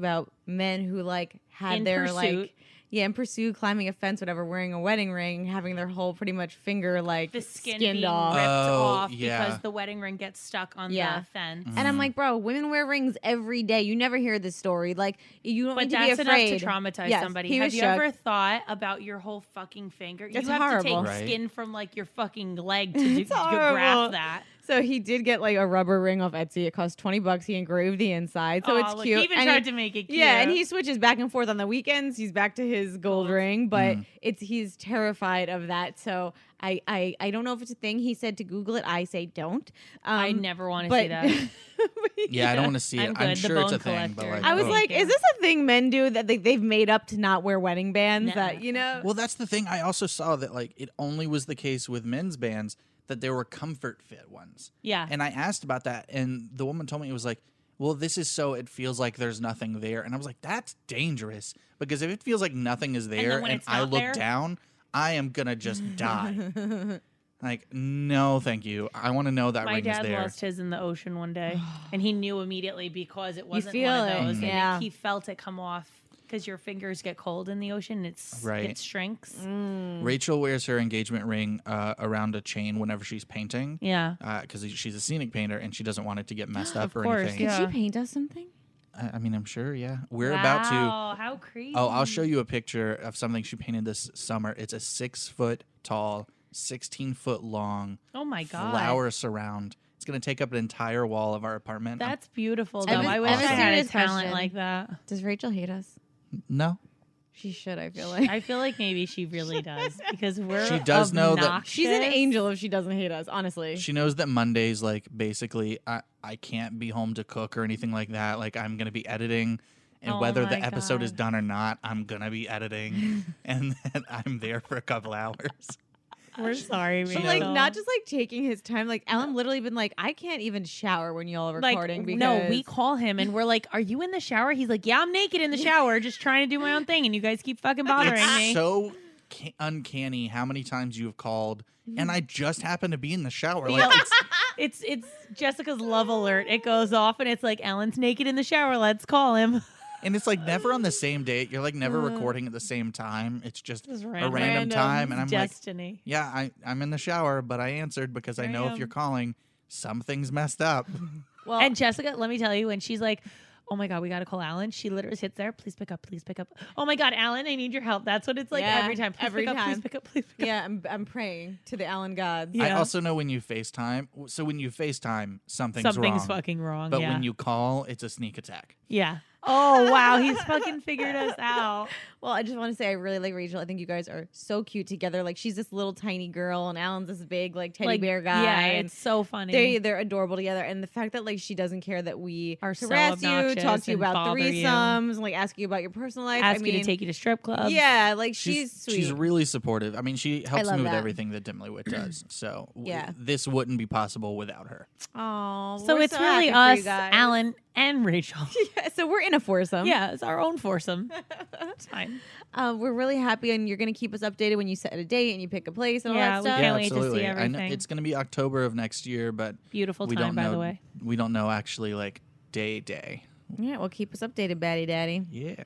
men who like had In their pursuit. like yeah in pursuit, climbing a fence, whatever, wearing a wedding ring, having their whole pretty much finger like The skin skinned being off. ripped Oh, off yeah. because the wedding ring gets stuck on Yeah. the fence. And I'm like, bro, women wear rings every day. You never hear this story. Like, you don't But need to be that's enough afraid. to traumatize Yes, somebody. he Have was you shook. ever thought about your whole fucking finger? It's you have horrible. to take Right. skin from like your fucking leg to, do, It's to horrible. graft that. So he did get like a rubber ring off Etsy. It cost twenty bucks. He engraved the inside. So Aw, it's look, cute. He even And tried he- to make it cute. Yeah, and he switches back and forth on the weekends. He's back to his gold ring, but Mm. it's he's terrified of that. So I, I I don't know if it's a thing. He said to Google it. I say don't. Um, I never want to but see that. Yeah, I don't want to see it. I'm I'm, good, the sure it's a bone thing, but collector. like, I was oh. like, Thank is you. this a thing men do that they, they've made up to not wear wedding bands? Nuh-uh. That you know? well, that's the thing. I also saw that like it only was the case with men's bands that there were comfort fit ones. Yeah. And I asked about that, and the woman told me it was like, well, this is so it feels like there's nothing there. And I was like, that's dangerous because if it feels like nothing is there when and, it's I not look there- down, I am gonna just die. Like, no, thank you. I want to know that My ring is dad there. lost his in the ocean one day, and he knew immediately because it wasn't feel one of it, those. And yeah. it, he felt it come off because your fingers get cold in the ocean. It's Right. it shrinks. Mm. Rachel wears her engagement ring uh, around a chain whenever she's painting. Yeah. Because she's a scenic painter and she doesn't want it to get messed up Of or course, anything. Could yeah. you paint us something? I, I mean, I'm sure, yeah. We're about to. Wow, how crazy! Oh, I'll show you a picture of something she painted this summer. It's a six foot tall, sixteen foot long Oh my god, flower surround. It's going to take up an entire wall of our apartment. I'm- That's beautiful. I Though have a- I I wish have I a had a serious talent question. like that. Does Rachel hate us? no. She should. I feel like I feel like maybe she really does because we're She does know that- she's an obnoxious. angel if she doesn't hate us. Honestly, She knows that Mondays, like, basically, I, I can't be home to cook or anything like that. Like, I'm going to be editing. And Oh whether the my episode is God. done or not, I'm going to be editing. And then I'm there for a couple hours. We're sorry, but Rachel. like not just like taking his time. Like Alan literally been like, I can't even shower when y'all are like recording. because no, we call him and we're like, "Are you in the shower?" He's like, "Yeah, I'm naked in the shower, just trying to do my own thing." And you guys keep fucking bothering It's me. so ca- uncanny how many times you have called, and I just happen to be in the shower. Like, Well, it's, It's it's Jessica's love alert. It goes off and it's like, "Ellen's naked in the shower. Let's call him." and it's like never on the same date. You're like never recording at the same time. It's just Just a random. random, Random. time, and I'm like, Destiny. yeah, I, I'm in the shower, but I answered because I Here know I if am. you're calling, something's messed up. well, And Jessica, let me tell you, when she's like, "Oh my God, we got to call Alan," she literally sits there. "Please pick up, please pick up." "Oh my God, Alan, I need your help." That's what it's like Yeah, every time. Please every pick up, please time. pick up, please pick up. yeah, I'm I'm praying to the Alan gods. I Yeah. also know when you FaceTime. So when you FaceTime, something's, Something's wrong. fucking wrong. But yeah. when you call, it's a sneak attack. yeah. Oh wow, he's fucking figured us out. Well, I just want to say I really like Rachel. I think you guys are so cute together. Like she's this little tiny girl, and Alan's this big like teddy Like, bear guy. Yeah, and it's so funny. they they're adorable together. And the fact that like she doesn't care that we Are so harass you, obnoxious talk to you and about bother you. threesomes, and like ask you about your personal life. Ask I you mean, to take you to strip clubs. yeah, like she's, She's sweet. she's really supportive. I mean, she helps love me with that. everything that Dimly does. So w- Yeah. this wouldn't be possible without her. Oh, So we're it's so really happy for you us, guys. Alan, and Rachel. Yeah, so we're in a foursome. yeah, it's our own foursome. It's fine. Uh, we're really happy, and you're going to keep us updated when you set a date and you pick a place and Yeah, all we that stuff. Can't yeah, wait to see absolutely. I know everything. it's going to be October of next year, but Beautiful we time, don't by know. the way. We don't know actually like day day. Yeah, well, keep us updated, Batty Daddy. Yeah.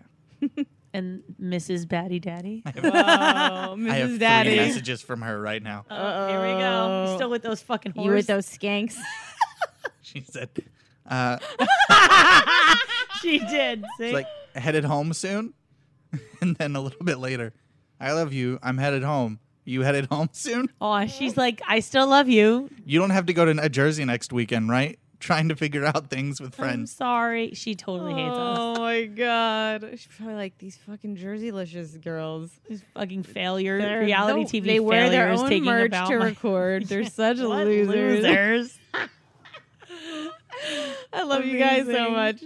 And Missus Batty Daddy. Oh, I have Missus three Daddy. messages from her right now. Oh, here we go. You're still with those fucking You with horses. those skanks. She said, uh, She did. See? she's like, headed home soon? And then a little bit later, I love you. I'm headed home. You headed home soon? oh, she's like, "I still love you." You don't have to go to uh, Jersey next weekend, right? Trying to figure out things with I'm friends. sorry. She totally hates us. Oh my god. She's probably like these fucking Jerseylicious girls. These fucking failure They're- reality no, T V They wear their failures own taking merch about to my- record. They're such What losers. losers. I love you guys so Amazing. much.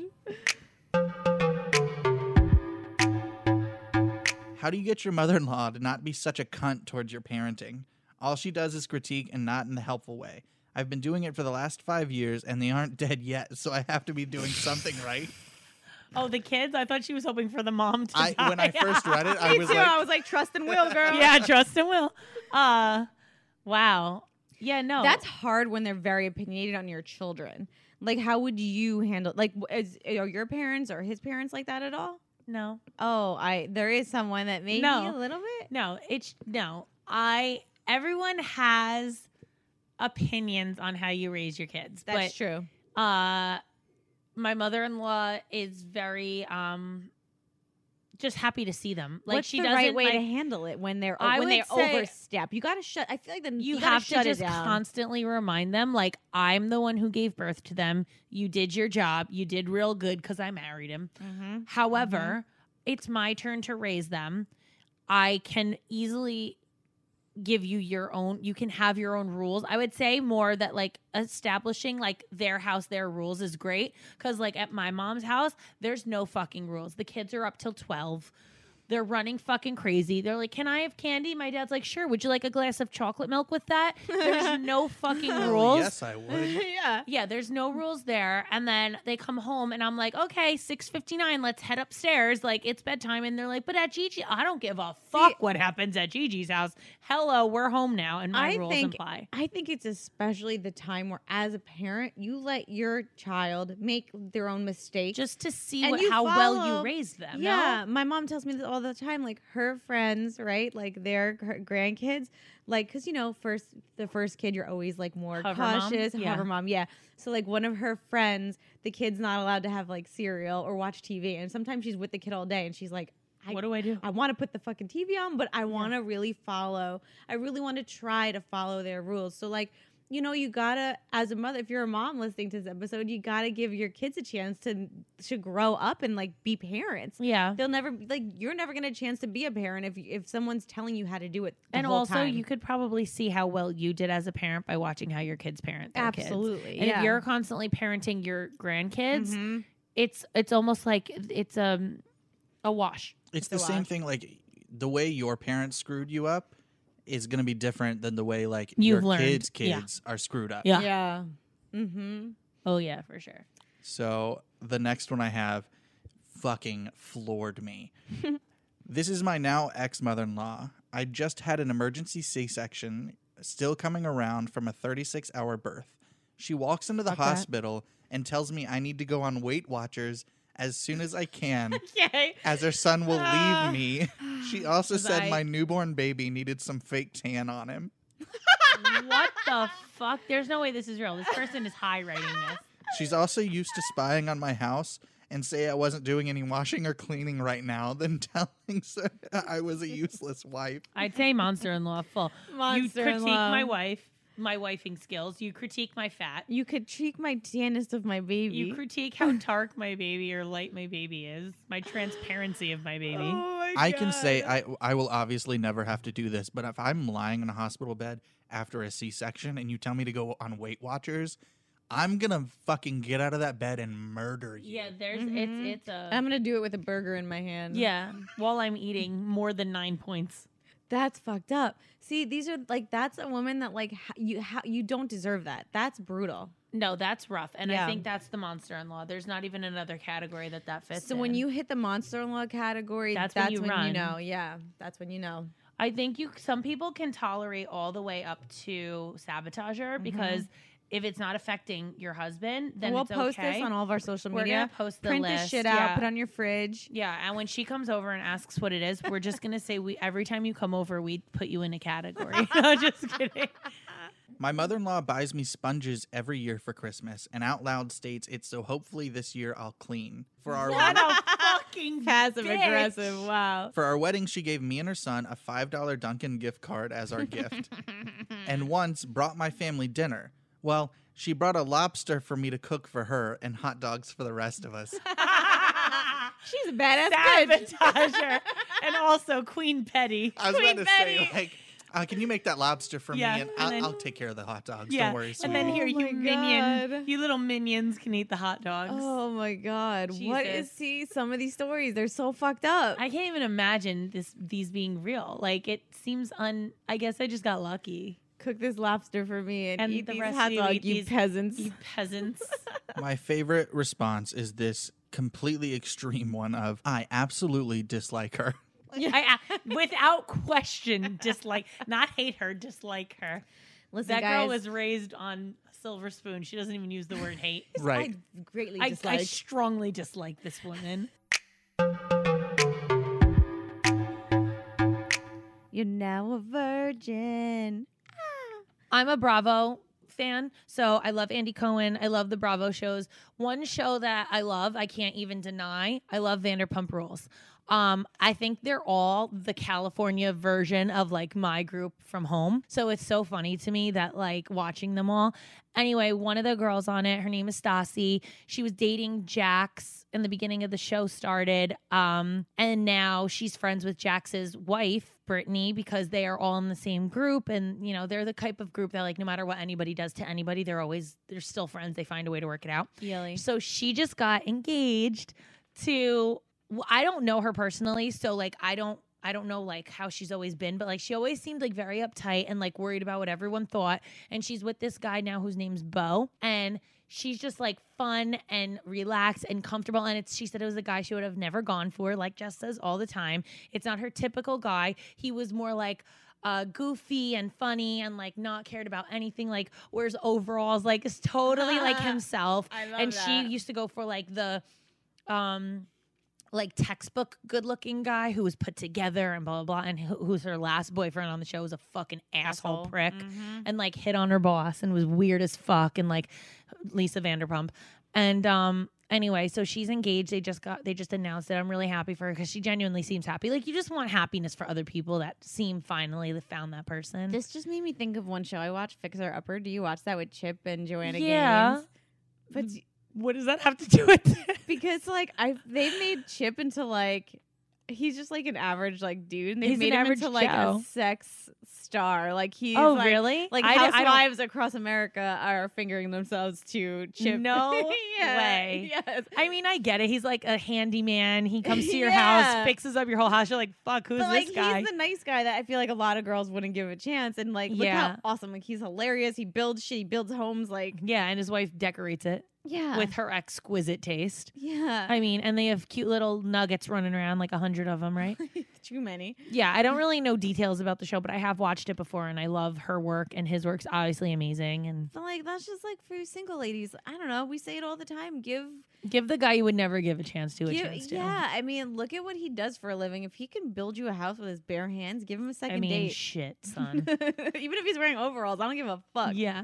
How do you get your mother-in-law to not be such a cunt towards your parenting? All she does is critique and not in the helpful way. I've been doing it for the last five years and they aren't dead yet, so I have to be doing something right. Oh, the kids? I thought she was hoping for the mom to I die. when I first read it, I Me was too. like, I was like, trust and will, girl. yeah, trust and will. Uh, wow. Yeah, no. That's hard when they're very opinionated on your children. Like, how would you handle? Like, w- is, are your parents or his parents like that at all? No. Oh, I there is someone that maybe No. a little bit. No, it's no. I everyone has opinions on how you raise your kids. That's but, true. Uh my mother-in-law is very um just happy to see them. Like What's she the doesn't right way like, to handle it when they're I when they would say- overstep? You got to shut. I feel like the, you, you, gotta have to shut just it down. constantly remind them, like, I'm the one who gave birth to them. You did your job. You did real good because I married him. Mm-hmm. However, it's my turn to raise them. I can easily give you your own, you can have your own rules. I would say more that like establishing like their house, their rules is great. Cause like at my mom's house, there's no fucking rules. The kids are up till twelve. They're running fucking crazy. They're like, can I have candy? My dad's like, sure. Would you like a glass of chocolate milk with that? There's no fucking Hell rules. yes, I would. yeah. Yeah, there's no rules there. And then they come home and I'm like, okay, six fifty-nine, let's head upstairs. Like, it's bedtime. And they're like, but at Gigi, I don't give a fuck what happens at Gigi's house. Hello, we're home now. And my I rules think apply. I think it's especially the time where, as a parent, you let your child make their own mistakes. Just to see And what, you how well follow- you raised them. Yeah, my mom tells me this all the time. Like her friends, right? Like their her grandkids, like because you know, first the first kid, you're always like more Hover mom? cautious. Yeah. Hover mom, yeah. So like one of her friends, the kid's not allowed to have like cereal or watch T V, and sometimes she's with the kid all day, and she's like, I, What do I do? I want to put the fucking T V on, but I want to really follow. I really want to try to follow their rules. So like. You know, you gotta, as a mother, if you're a mom listening to this episode, you gotta give your kids a chance to to grow up and like be parents. Yeah. They'll never like you're never gonna get a chance to be a parent if if someone's telling you how to do it. The And whole also, time. you could probably see how well you did as a parent by watching how your kids parent their kids. Absolutely, And yeah. if you're constantly parenting your grandkids, Mhm. it's it's almost like it's um, a wash. It's a the same wash. thing. Like the way your parents screwed you up is going to be different than the way like You've your learned. kids' Yeah. kids are screwed up. Yeah. yeah. Mm-hmm. Oh, yeah, for sure. So the next one I have fucking floored me. This is my now ex mother-in-law. I just had an emergency C-section, still coming around from a thirty-six hour birth. She walks into the Fuck that. hospital and tells me I need to go on Weight Watchers as soon as I can, Yay. as her son will Ah. leave me. She also said I- my newborn baby needed some fake tan on him. What the fuck? There's no way this is real. This person is high writing this. She's also used to spying on my house and say I wasn't doing any washing or cleaning right now, then telling so I was a useless wife. I'd say monster-in-law full. You critique Monster-in-law. my wife, my wifing skills. You critique my fat. You could cheek my tannest of my baby. You critique how dark my baby or light my baby is. My transparency of my baby. Oh my I can say God. I I will obviously never have to do this, but if I'm lying in a hospital bed after a C-section and you tell me to go on Weight Watchers, I'm gonna fucking get out of that bed and murder you. Yeah, there's Mhm. it's it's a I'm gonna do it with a burger in my hand. yeah. While I'm eating more than nine points. That's fucked up. See, these are like that's a woman that like ha- you ha- you don't deserve that. That's brutal. No, that's rough, and I Yeah. think that's the monster-in-law. There's not even another category that that fits. So when in. you hit the monster-in-law category, That's that's, when you when, run. you know. Yeah, that's when you know. I think you some people can tolerate all the way up to sabotager because if it's not affecting your husband, then we'll it's post okay. this on all of our social We're media. gonna post the Print list. this shit yeah. out. Put on your fridge. Yeah, and when she comes over and asks what it is, we're just gonna say we every time you come over, we put you in a category. No, just kidding. My mother-in-law buys me sponges every year for Christmas and out loud states it's so hopefully this year I'll clean. For our What a fucking Passive bitch. aggressive. Wow. For our wedding, she gave me and her son a five dollar Dunkin' gift card as our gift. And once brought my family dinner. Well, she brought a lobster for me to cook for her and hot dogs for the rest of us. She's a badass bitch. Sabotager, and also Queen Petty. I was Queen about to Petty. say, like, uh, can you make that lobster for Yeah, me? And, and I'll, then- I'll take care of the hot dogs. Yeah, Don't worry. and then sweetie. here Oh you my minion, God. you little minions can eat the hot dogs. Oh my God. What is Jesus. see some of these stories? They're so fucked up. I can't even imagine this these being real. Like it seems un. I guess I just got lucky. Cook this lobster for me and, And eat the these rest hot of you dogs, eat you these- peasants. You peasants. My favorite response is this completely extreme one of, I absolutely dislike her. I, I, without question, dislike, not hate her, dislike her. Listen, That guys, girl was raised on silver spoon. She doesn't even use the word hate. Right. I greatly I, dislike. I strongly dislike this woman. You're now a virgin. I'm a Bravo fan, so I love Andy Cohen. I love the Bravo shows. One show that I love, I can't even deny, I love Vanderpump Rules. Um, I think they're all the California version of like my group from home. So it's so funny to me that like watching them all. Anyway, one of the girls on it, her name is Stassi. She was dating Jax in the beginning of the show started. Um, and now she's friends with Jax's wife, Brittany, because they are all in the same group. And, you know, they're the type of group that like no matter what anybody does to anybody, they're always, they're still friends. They find a way to work it out. Yelly. So she just got engaged to, I don't know her personally. So like, I don't, I don't know like how she's always been, but like she always seemed like very uptight and like worried about what everyone thought. And she's with this guy now whose name's Bo. And she's just like fun and relaxed and comfortable. And it's, she said it was a guy she would have never gone for, like Jess says all the time. It's not her typical guy. He was more like uh, goofy and funny and like not cared about anything, like wears overalls, like is totally like himself. I love and that. she used to go for like the, um, like textbook good looking guy who was put together and blah, blah, blah. And who, who's her last boyfriend on the show was a fucking asshole, Asshole. prick Mhm. and like hit on her boss and was weird as fuck. And like Lisa Vanderpump. And, um, anyway, so she's engaged. They just got, they just announced it. I'm really happy for her because she genuinely seems happy. Like you just want happiness for other people that seem finally they found that person. This just made me think of one show I watched, Fixer Upper. Do you watch that with Chip and Joanna Yeah. Gaines? But What does that have to do with it? because like I, they've made Chip into like he's just like an average like dude, and they've He's made an him average into like Joe. a sex star. Like he's Oh, like, really? Like I d- I don't- housewives across America are fingering themselves to Chip. No Yeah, way. Yes. I mean, I get it. He's like a handyman. He comes to your Yeah. house, fixes up your whole house. You're like, fuck, who's But like this guy? he's the nice guy that I feel like a lot of girls wouldn't give a chance. And like, look Yeah. how awesome! Like he's hilarious. He builds shit. He builds homes. Like Yeah, and his wife decorates it yeah, with her exquisite taste. yeah. I mean, and they have cute little nuggets running around, like a hundred of them, right? Too many. Yeah, I don't really know details about the show, but I have watched it before, and I love her work, and his work's obviously amazing. And But like that's just like for single ladies. I don't know. We say it all the time. Give, give the guy you would never give a chance to a give chance to. yeah. I mean, look at what he does for a living. If he can build you a house with his bare hands, give him a second I mean, date. shit, son. Even if he's wearing overalls, I don't give a fuck. Yeah.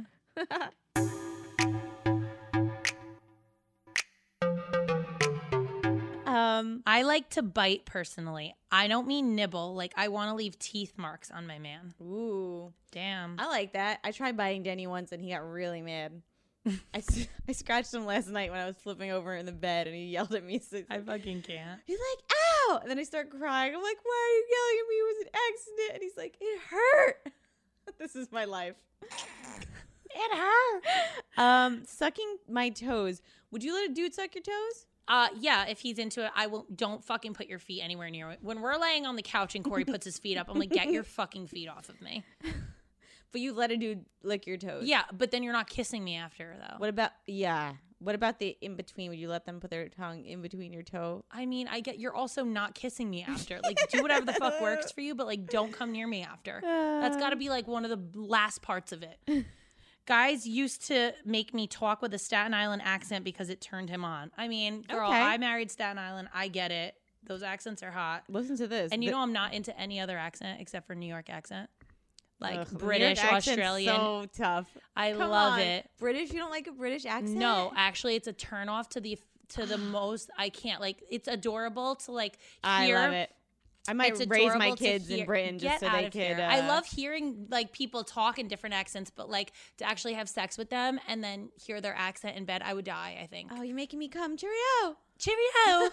Um. I like to bite personally. I don't mean nibble. Like I want to leave teeth marks on my man. Ooh. Damn. I like that. I tried biting Denny once and he got really mad. I, s- I scratched him last night when I was flipping over in the bed and he yelled at me. So I fucking can't. he's like, ow! And then I start crying. I'm like, why are you yelling at me? It was an accident. And he's like, it hurt. This is my life. It hurt. Um, sucking my toes. Would you let a dude suck your toes? Uh, yeah, if he's into it, I will. Don't fucking put your feet anywhere near it. When we're laying on the couch and Corey puts his feet up, I'm like, get your fucking feet off of me. But you let a dude lick your toes. Yeah, but then you're not kissing me after, though. What about, yeah. What about the in between? Would you let them put their tongue in between your toe? I mean, I get you're also not kissing me after. Like, do whatever the fuck works for you, but like, don't come near me after. That's got to be like one of the last parts of it. Guys used to make me talk with a Staten Island accent because it turned him on. I mean, girl, Okay. I married Staten Island. I get it. Those accents are hot. Listen to this. And you The- know I'm not into any other accent except for New York accent. Like Ugh, the New British, York accent's Australian. So tough. I Come love on. it. British, you don't like a British accent? No, actually it's a turn off to the to the most. I can't, like, it's adorable to like hear. I love it. I might It's raise my adorable to kids hear- in Britain just Get so out they of could. here. Uh, I love hearing like people talk in different accents, but like to actually have sex with them and then hear their accent in bed, I would die. I think. Oh, you're making me come. Cheerio. Cheerio.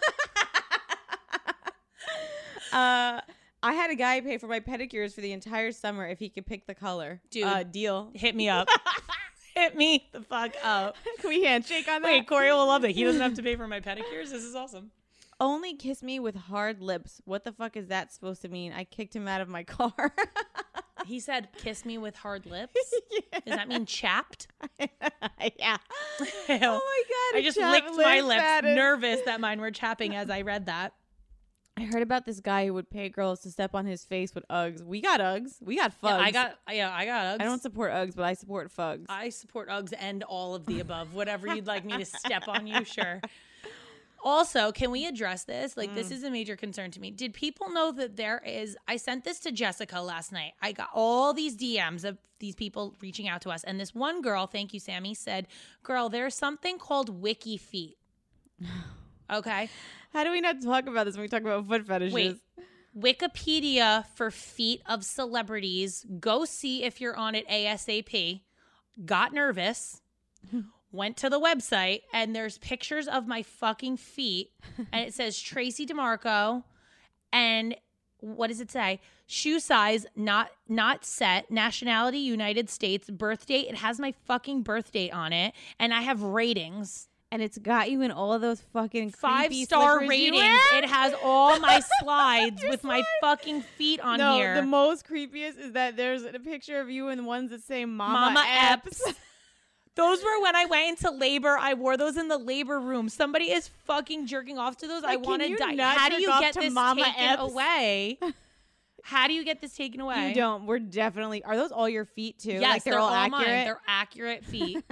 Uh, I had a guy pay for my pedicures for the entire summer if he could pick the color. Dude. Uh, deal. Hit me up. Hit me the fuck up. Can we handshake on that? Wait, Corey will love it. He doesn't have to pay for my pedicures. This is awesome. Only kiss me with hard lips. What the fuck is that supposed to mean? I kicked him out of my car. He said, "Kiss me with hard lips." Does that mean chapped? Yeah. Ew. Oh my god! I a just chap licked my lips lips, at him. nervous that mine were chapping as I read that. I heard about this guy who would pay girls to step on his face with Uggs. We got Uggs. We got Fugs. Yeah, I got yeah, I got Uggs. I don't support Uggs, but I support Fugs. I support Uggs and all of the above. Whatever you'd like me to step on you, sure. Also, can we address this? Like, mm. this is a major concern to me. Did people know that there is, I sent this to Jessica last night. I got all these D Ms of these people reaching out to us. And this one girl, thank you, Sammy, said, girl, there's something called Wiki Feet. Okay. How do we not talk about this when we talk about foot fetishes? Wait. Wikipedia for feet of celebrities. Go see if you're on it ASAP. Got nervous. Went to the website, and there's pictures of my fucking feet, and it says Tracy DeMarco, and what does it say? Shoe size, not not set, nationality, United States, birth date. It has my fucking birth date on it, and I have ratings. And it's got you in all of those fucking five-star ratings. It has all my slides with slides. my fucking feet on no, here. The most creepiest is that there's a picture of you and the ones that say Mama, Mama Epps. Epps. Those were when I went into labor. I wore those in the labor room. Somebody is fucking jerking off to those. Like, I want to you die. not How do jerk you off get to this Mama taken Epps? away? How do you get this taken away? You don't. We're definitely. Are those all your feet too? Yes, like they're, they're all, all accurate. mine. They're accurate feet.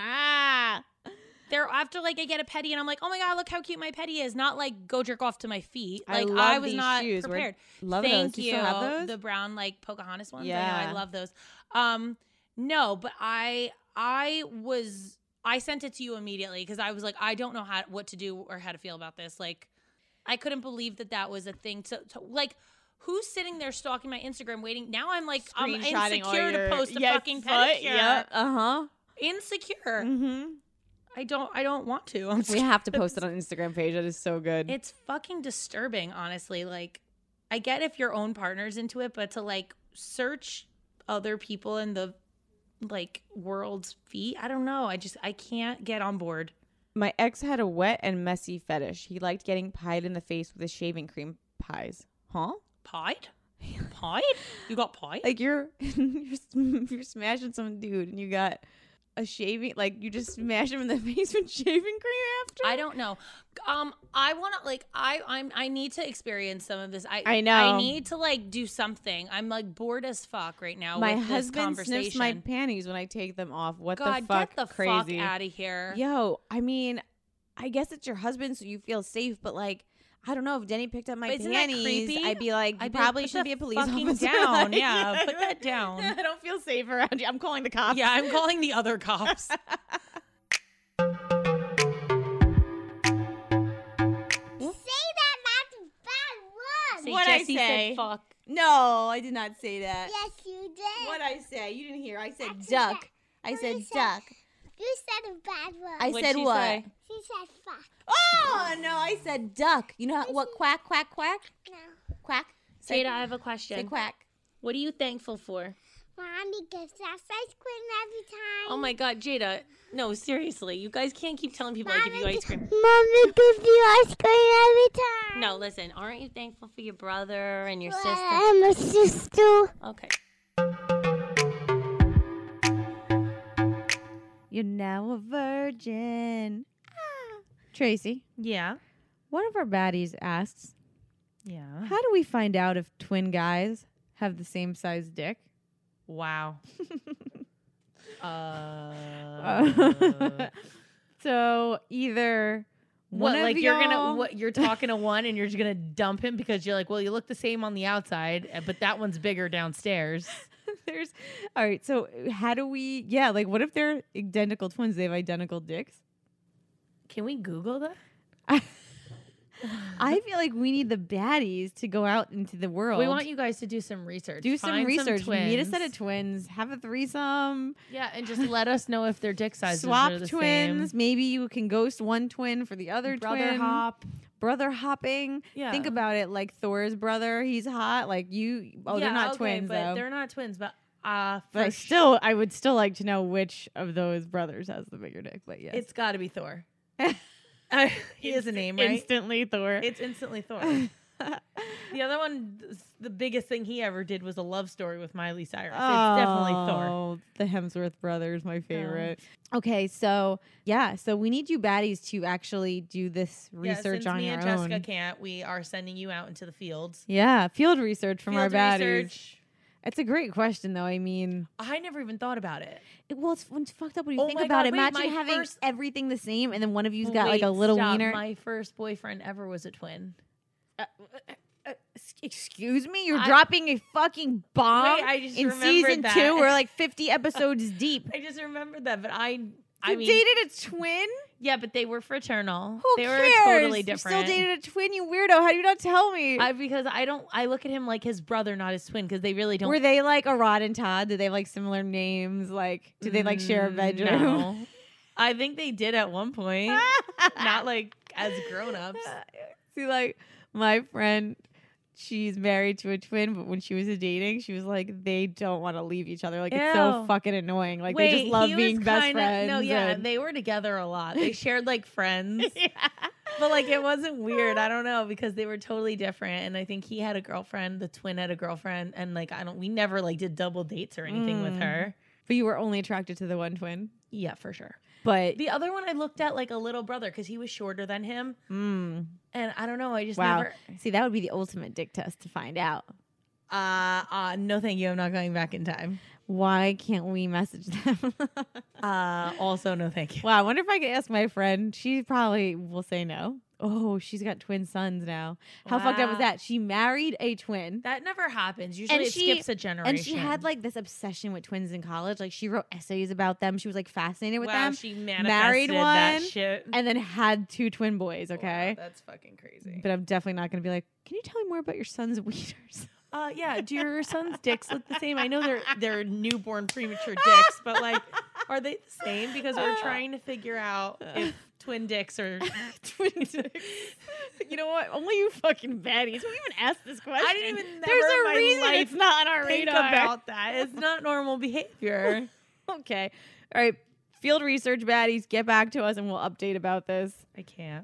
They're after like I get a petty and I'm like, oh my god, look how cute my petty is. Not like go jerk off to my feet. I Like love I, was these not shoes. We're- prepared. Love Thank those. you. Do you still have those? The brown like Pocahontas ones. Yeah. I know. I love those. Um, no, but I I was I sent it to you immediately because I was like, I don't know how what to do or how to feel about this. Like, I couldn't believe that that was a thing. To, to like. Who's sitting there stalking my Instagram waiting? Now I'm like, I'm Screenshotting all insecure your- to post a yeah, fucking foot, pedicure. Yeah. Uh huh. Insecure. Mm-hmm. I don't I don't want to. I'm We have to post it on Instagram page. That is so good. It's fucking disturbing, honestly. Like, I get if your own partner's into it, but to like search other people in the like world's feet, I don't know. I just I can't get on board. My ex had a wet and messy fetish. He liked getting pied in the face with his shaving cream pies. Huh? Pied? Pied? You got pied? Like you're you're, sm- you're smashing some dude and you got a shaving, like you just smash him in the face with shaving cream after. I don't know. Um, I want to like I I'm I need to experience some of this. I I know. I need to like do something. I'm like bored as fuck right now. My with this husband conversation. sniffs my panties when I take them off. What God, the fuck? get the Crazy. fuck out of here. Yo, I mean, I guess it's your husband, so you feel safe. But like, I don't know if Denny picked up my But isn't that panties. creepy? I'd be like, you I'd be probably like, put should the be a police fucking officer. down. Like, Yeah, put that down. I don't feel safe around you. I'm calling the cops. Yeah, I'm calling the other cops. Say that not a bad word. Say What'd I Jesse say? said fuck. No, I did not say that. Yes, you did. What'd I say? You didn't hear. I said That's duck. okay. I What said you said? duck. You said a bad word. I What'd said she what? say? she said fuck. Oh no, I said duck. You know how, what quack quack quack No. quack? Jada, I have a Say question. quack. What are you thankful for? Mommy gets us ice cream every time. Oh my God, Jada. No, seriously. You guys can't keep telling people I give you ice cream. Mommy gives you ice cream every time. No, listen. Aren't you thankful for your brother and your Well, sister? I'm a sister. Okay. You're now a virgin. Tracy, Yeah. one of our baddies asks, Yeah. how do we find out if twin guys have the same size dick? Wow. uh, Uh, so either what? one of Like you're y'all- gonna what? You're talking to one and you're just gonna dump him because you're like, well, you look the same on the outside, uh, but that one's bigger downstairs. There's all right. So how do we? Yeah, like what if they're identical twins? They have identical dicks. Can we Google that? I feel like we need the baddies to go out into the world. We want you guys to do some research. do some Find research. Meet a twins. set of twins. Have a threesome. Yeah, and just let us know if their dick sizes Swap are the twins. same. Maybe you can ghost one twin for the other Brother twin. hop. Brother hopping. Yeah. Think about it. Like Thor's brother, he's hot. Like you. Oh, they're Yeah, not okay, twins but though. they're not twins. But uh, But I for still, I would still like to know which of those brothers has the bigger dick. But yes, it's got to be Thor. Uh, he has a name, right? instantly Thor. It's instantly Thor. The other one, the biggest thing he ever did was a love story with Miley Cyrus. Oh, it's definitely Thor. The Hemsworth brothers, my favorite. Oh. Okay, so yeah, so we need you baddies to actually do this research yeah, since on me your and own. Jessica can't, we are sending you out into the fields. Yeah, field research from field our baddies. Research. It's a great question, though. I mean, I never even thought about it. it well, it's, it's fucked up when you Oh think my about God, it. wait, Imagine my having first- everything the same, and then one of you's Wait, got like a little stop. wiener. My first boyfriend ever was a twin. Uh, uh, excuse me, you're I- dropping a fucking bomb Wait, I just in remembered season that. two. We're like fifty episodes deep. I just remembered that, but I, I You mean, dated a twin? yeah, but they were fraternal. Who they cares? were totally You different. still dated a twin, you weirdo. How do you not tell me? I because I don't. I look at him like his brother, not his twin, because they really don't. Were they like a Rod and Todd? Did they have like similar names? Like, did they like share a bedroom? No. I think they did at one point. Not like as grown-ups. See, like my friend, she's married to a twin, but when she was dating, she was like, they don't want to leave each other. Like, it's so Ew. fucking annoying. Like, Wait, they just love he being was best kinda- friends. No, yeah, and- they were together a lot. They shared like friends. yeah. But like it wasn't weird. I don't know because they were totally different. And I think he had a girlfriend, the twin had a girlfriend, and like I don't we never like did double dates or anything with Mm. her. But you were only attracted to the one twin. Yeah, for sure. But The other one I looked at like a little brother because he was shorter than him. mm, And I don't know, I just wow. never See, that would be the ultimate dick test to find out. uh uh no thank you, I'm not going back in time. Why can't we message them? Uh also no thank you. Wow, I wonder if I could ask my friend. She probably will say no. Oh, she's got twin sons now. How fucked up Wow. was that? She married a twin. That never happens. Usually And it she- skips a generation. And she had like this obsession with twins in college. Like she wrote essays about them. She was like fascinated with wow, them. she manifested married that one, shit. And then had two twin boys, okay? Wow, that's fucking crazy. But I'm definitely not going to be like, can you tell me more about your son's wieners? Uh, yeah. Do your son's dicks look the same? I know they're they're newborn premature dicks, but like, are they the same? Because we're trying to figure out if twin dicks are twin dicks. You know what? Only you fucking baddies. Who even asked this question? I didn't even. There's never in a my reason life it's not on our think radar. about that. It's not normal behavior. Okay. All right. Field research baddies, get back to us and we'll update about this. I can't.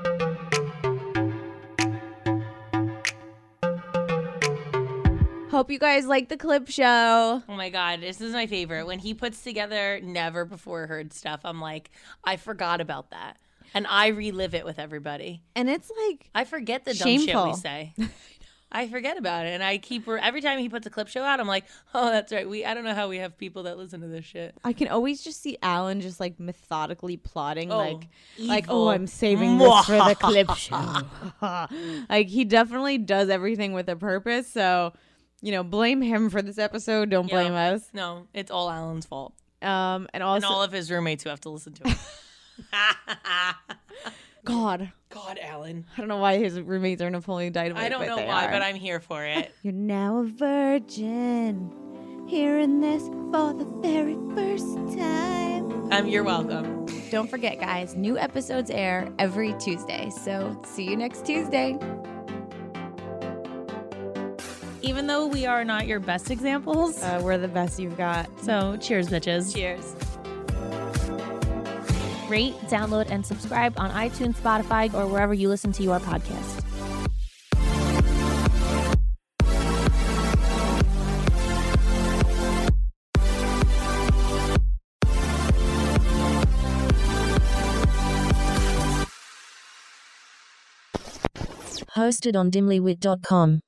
Hope you guys like the clip show. Oh my God, this is my favorite. When he puts together never before heard stuff, I'm like, I forgot about that. And I relive it with everybody. And it's like, I forget the dumb Shameful. shit we say. I forget about it. And I keep, every time he puts a clip show out, I'm like, oh, that's right. We, I don't know how we have people that listen to this shit. I can always just see Alan just like methodically plotting, Oh, like, like, evil. oh, I'm saving this for the clip show. Like, he definitely does everything with a purpose. So, you know, blame him for this episode. Don't blame Yeah. us. No, it's all Alan's fault. Um, and also, And all of his roommates who have to listen to it. God, God, Alan. I don't know why his roommates are Napoleon Dynamite. I don't but know they why, are. but I'm here for it. You're now a virgin, hearing this for the very first time. Um, you're welcome. Don't forget, guys, new episodes air every Tuesday. So see you next Tuesday. Even though we are not your best examples, Uh, we're the best you've got. so cheers, bitches. Cheers. Rate, download, and subscribe on iTunes, Spotify, or wherever you listen to your podcast. Hosted on dimlywit dot com.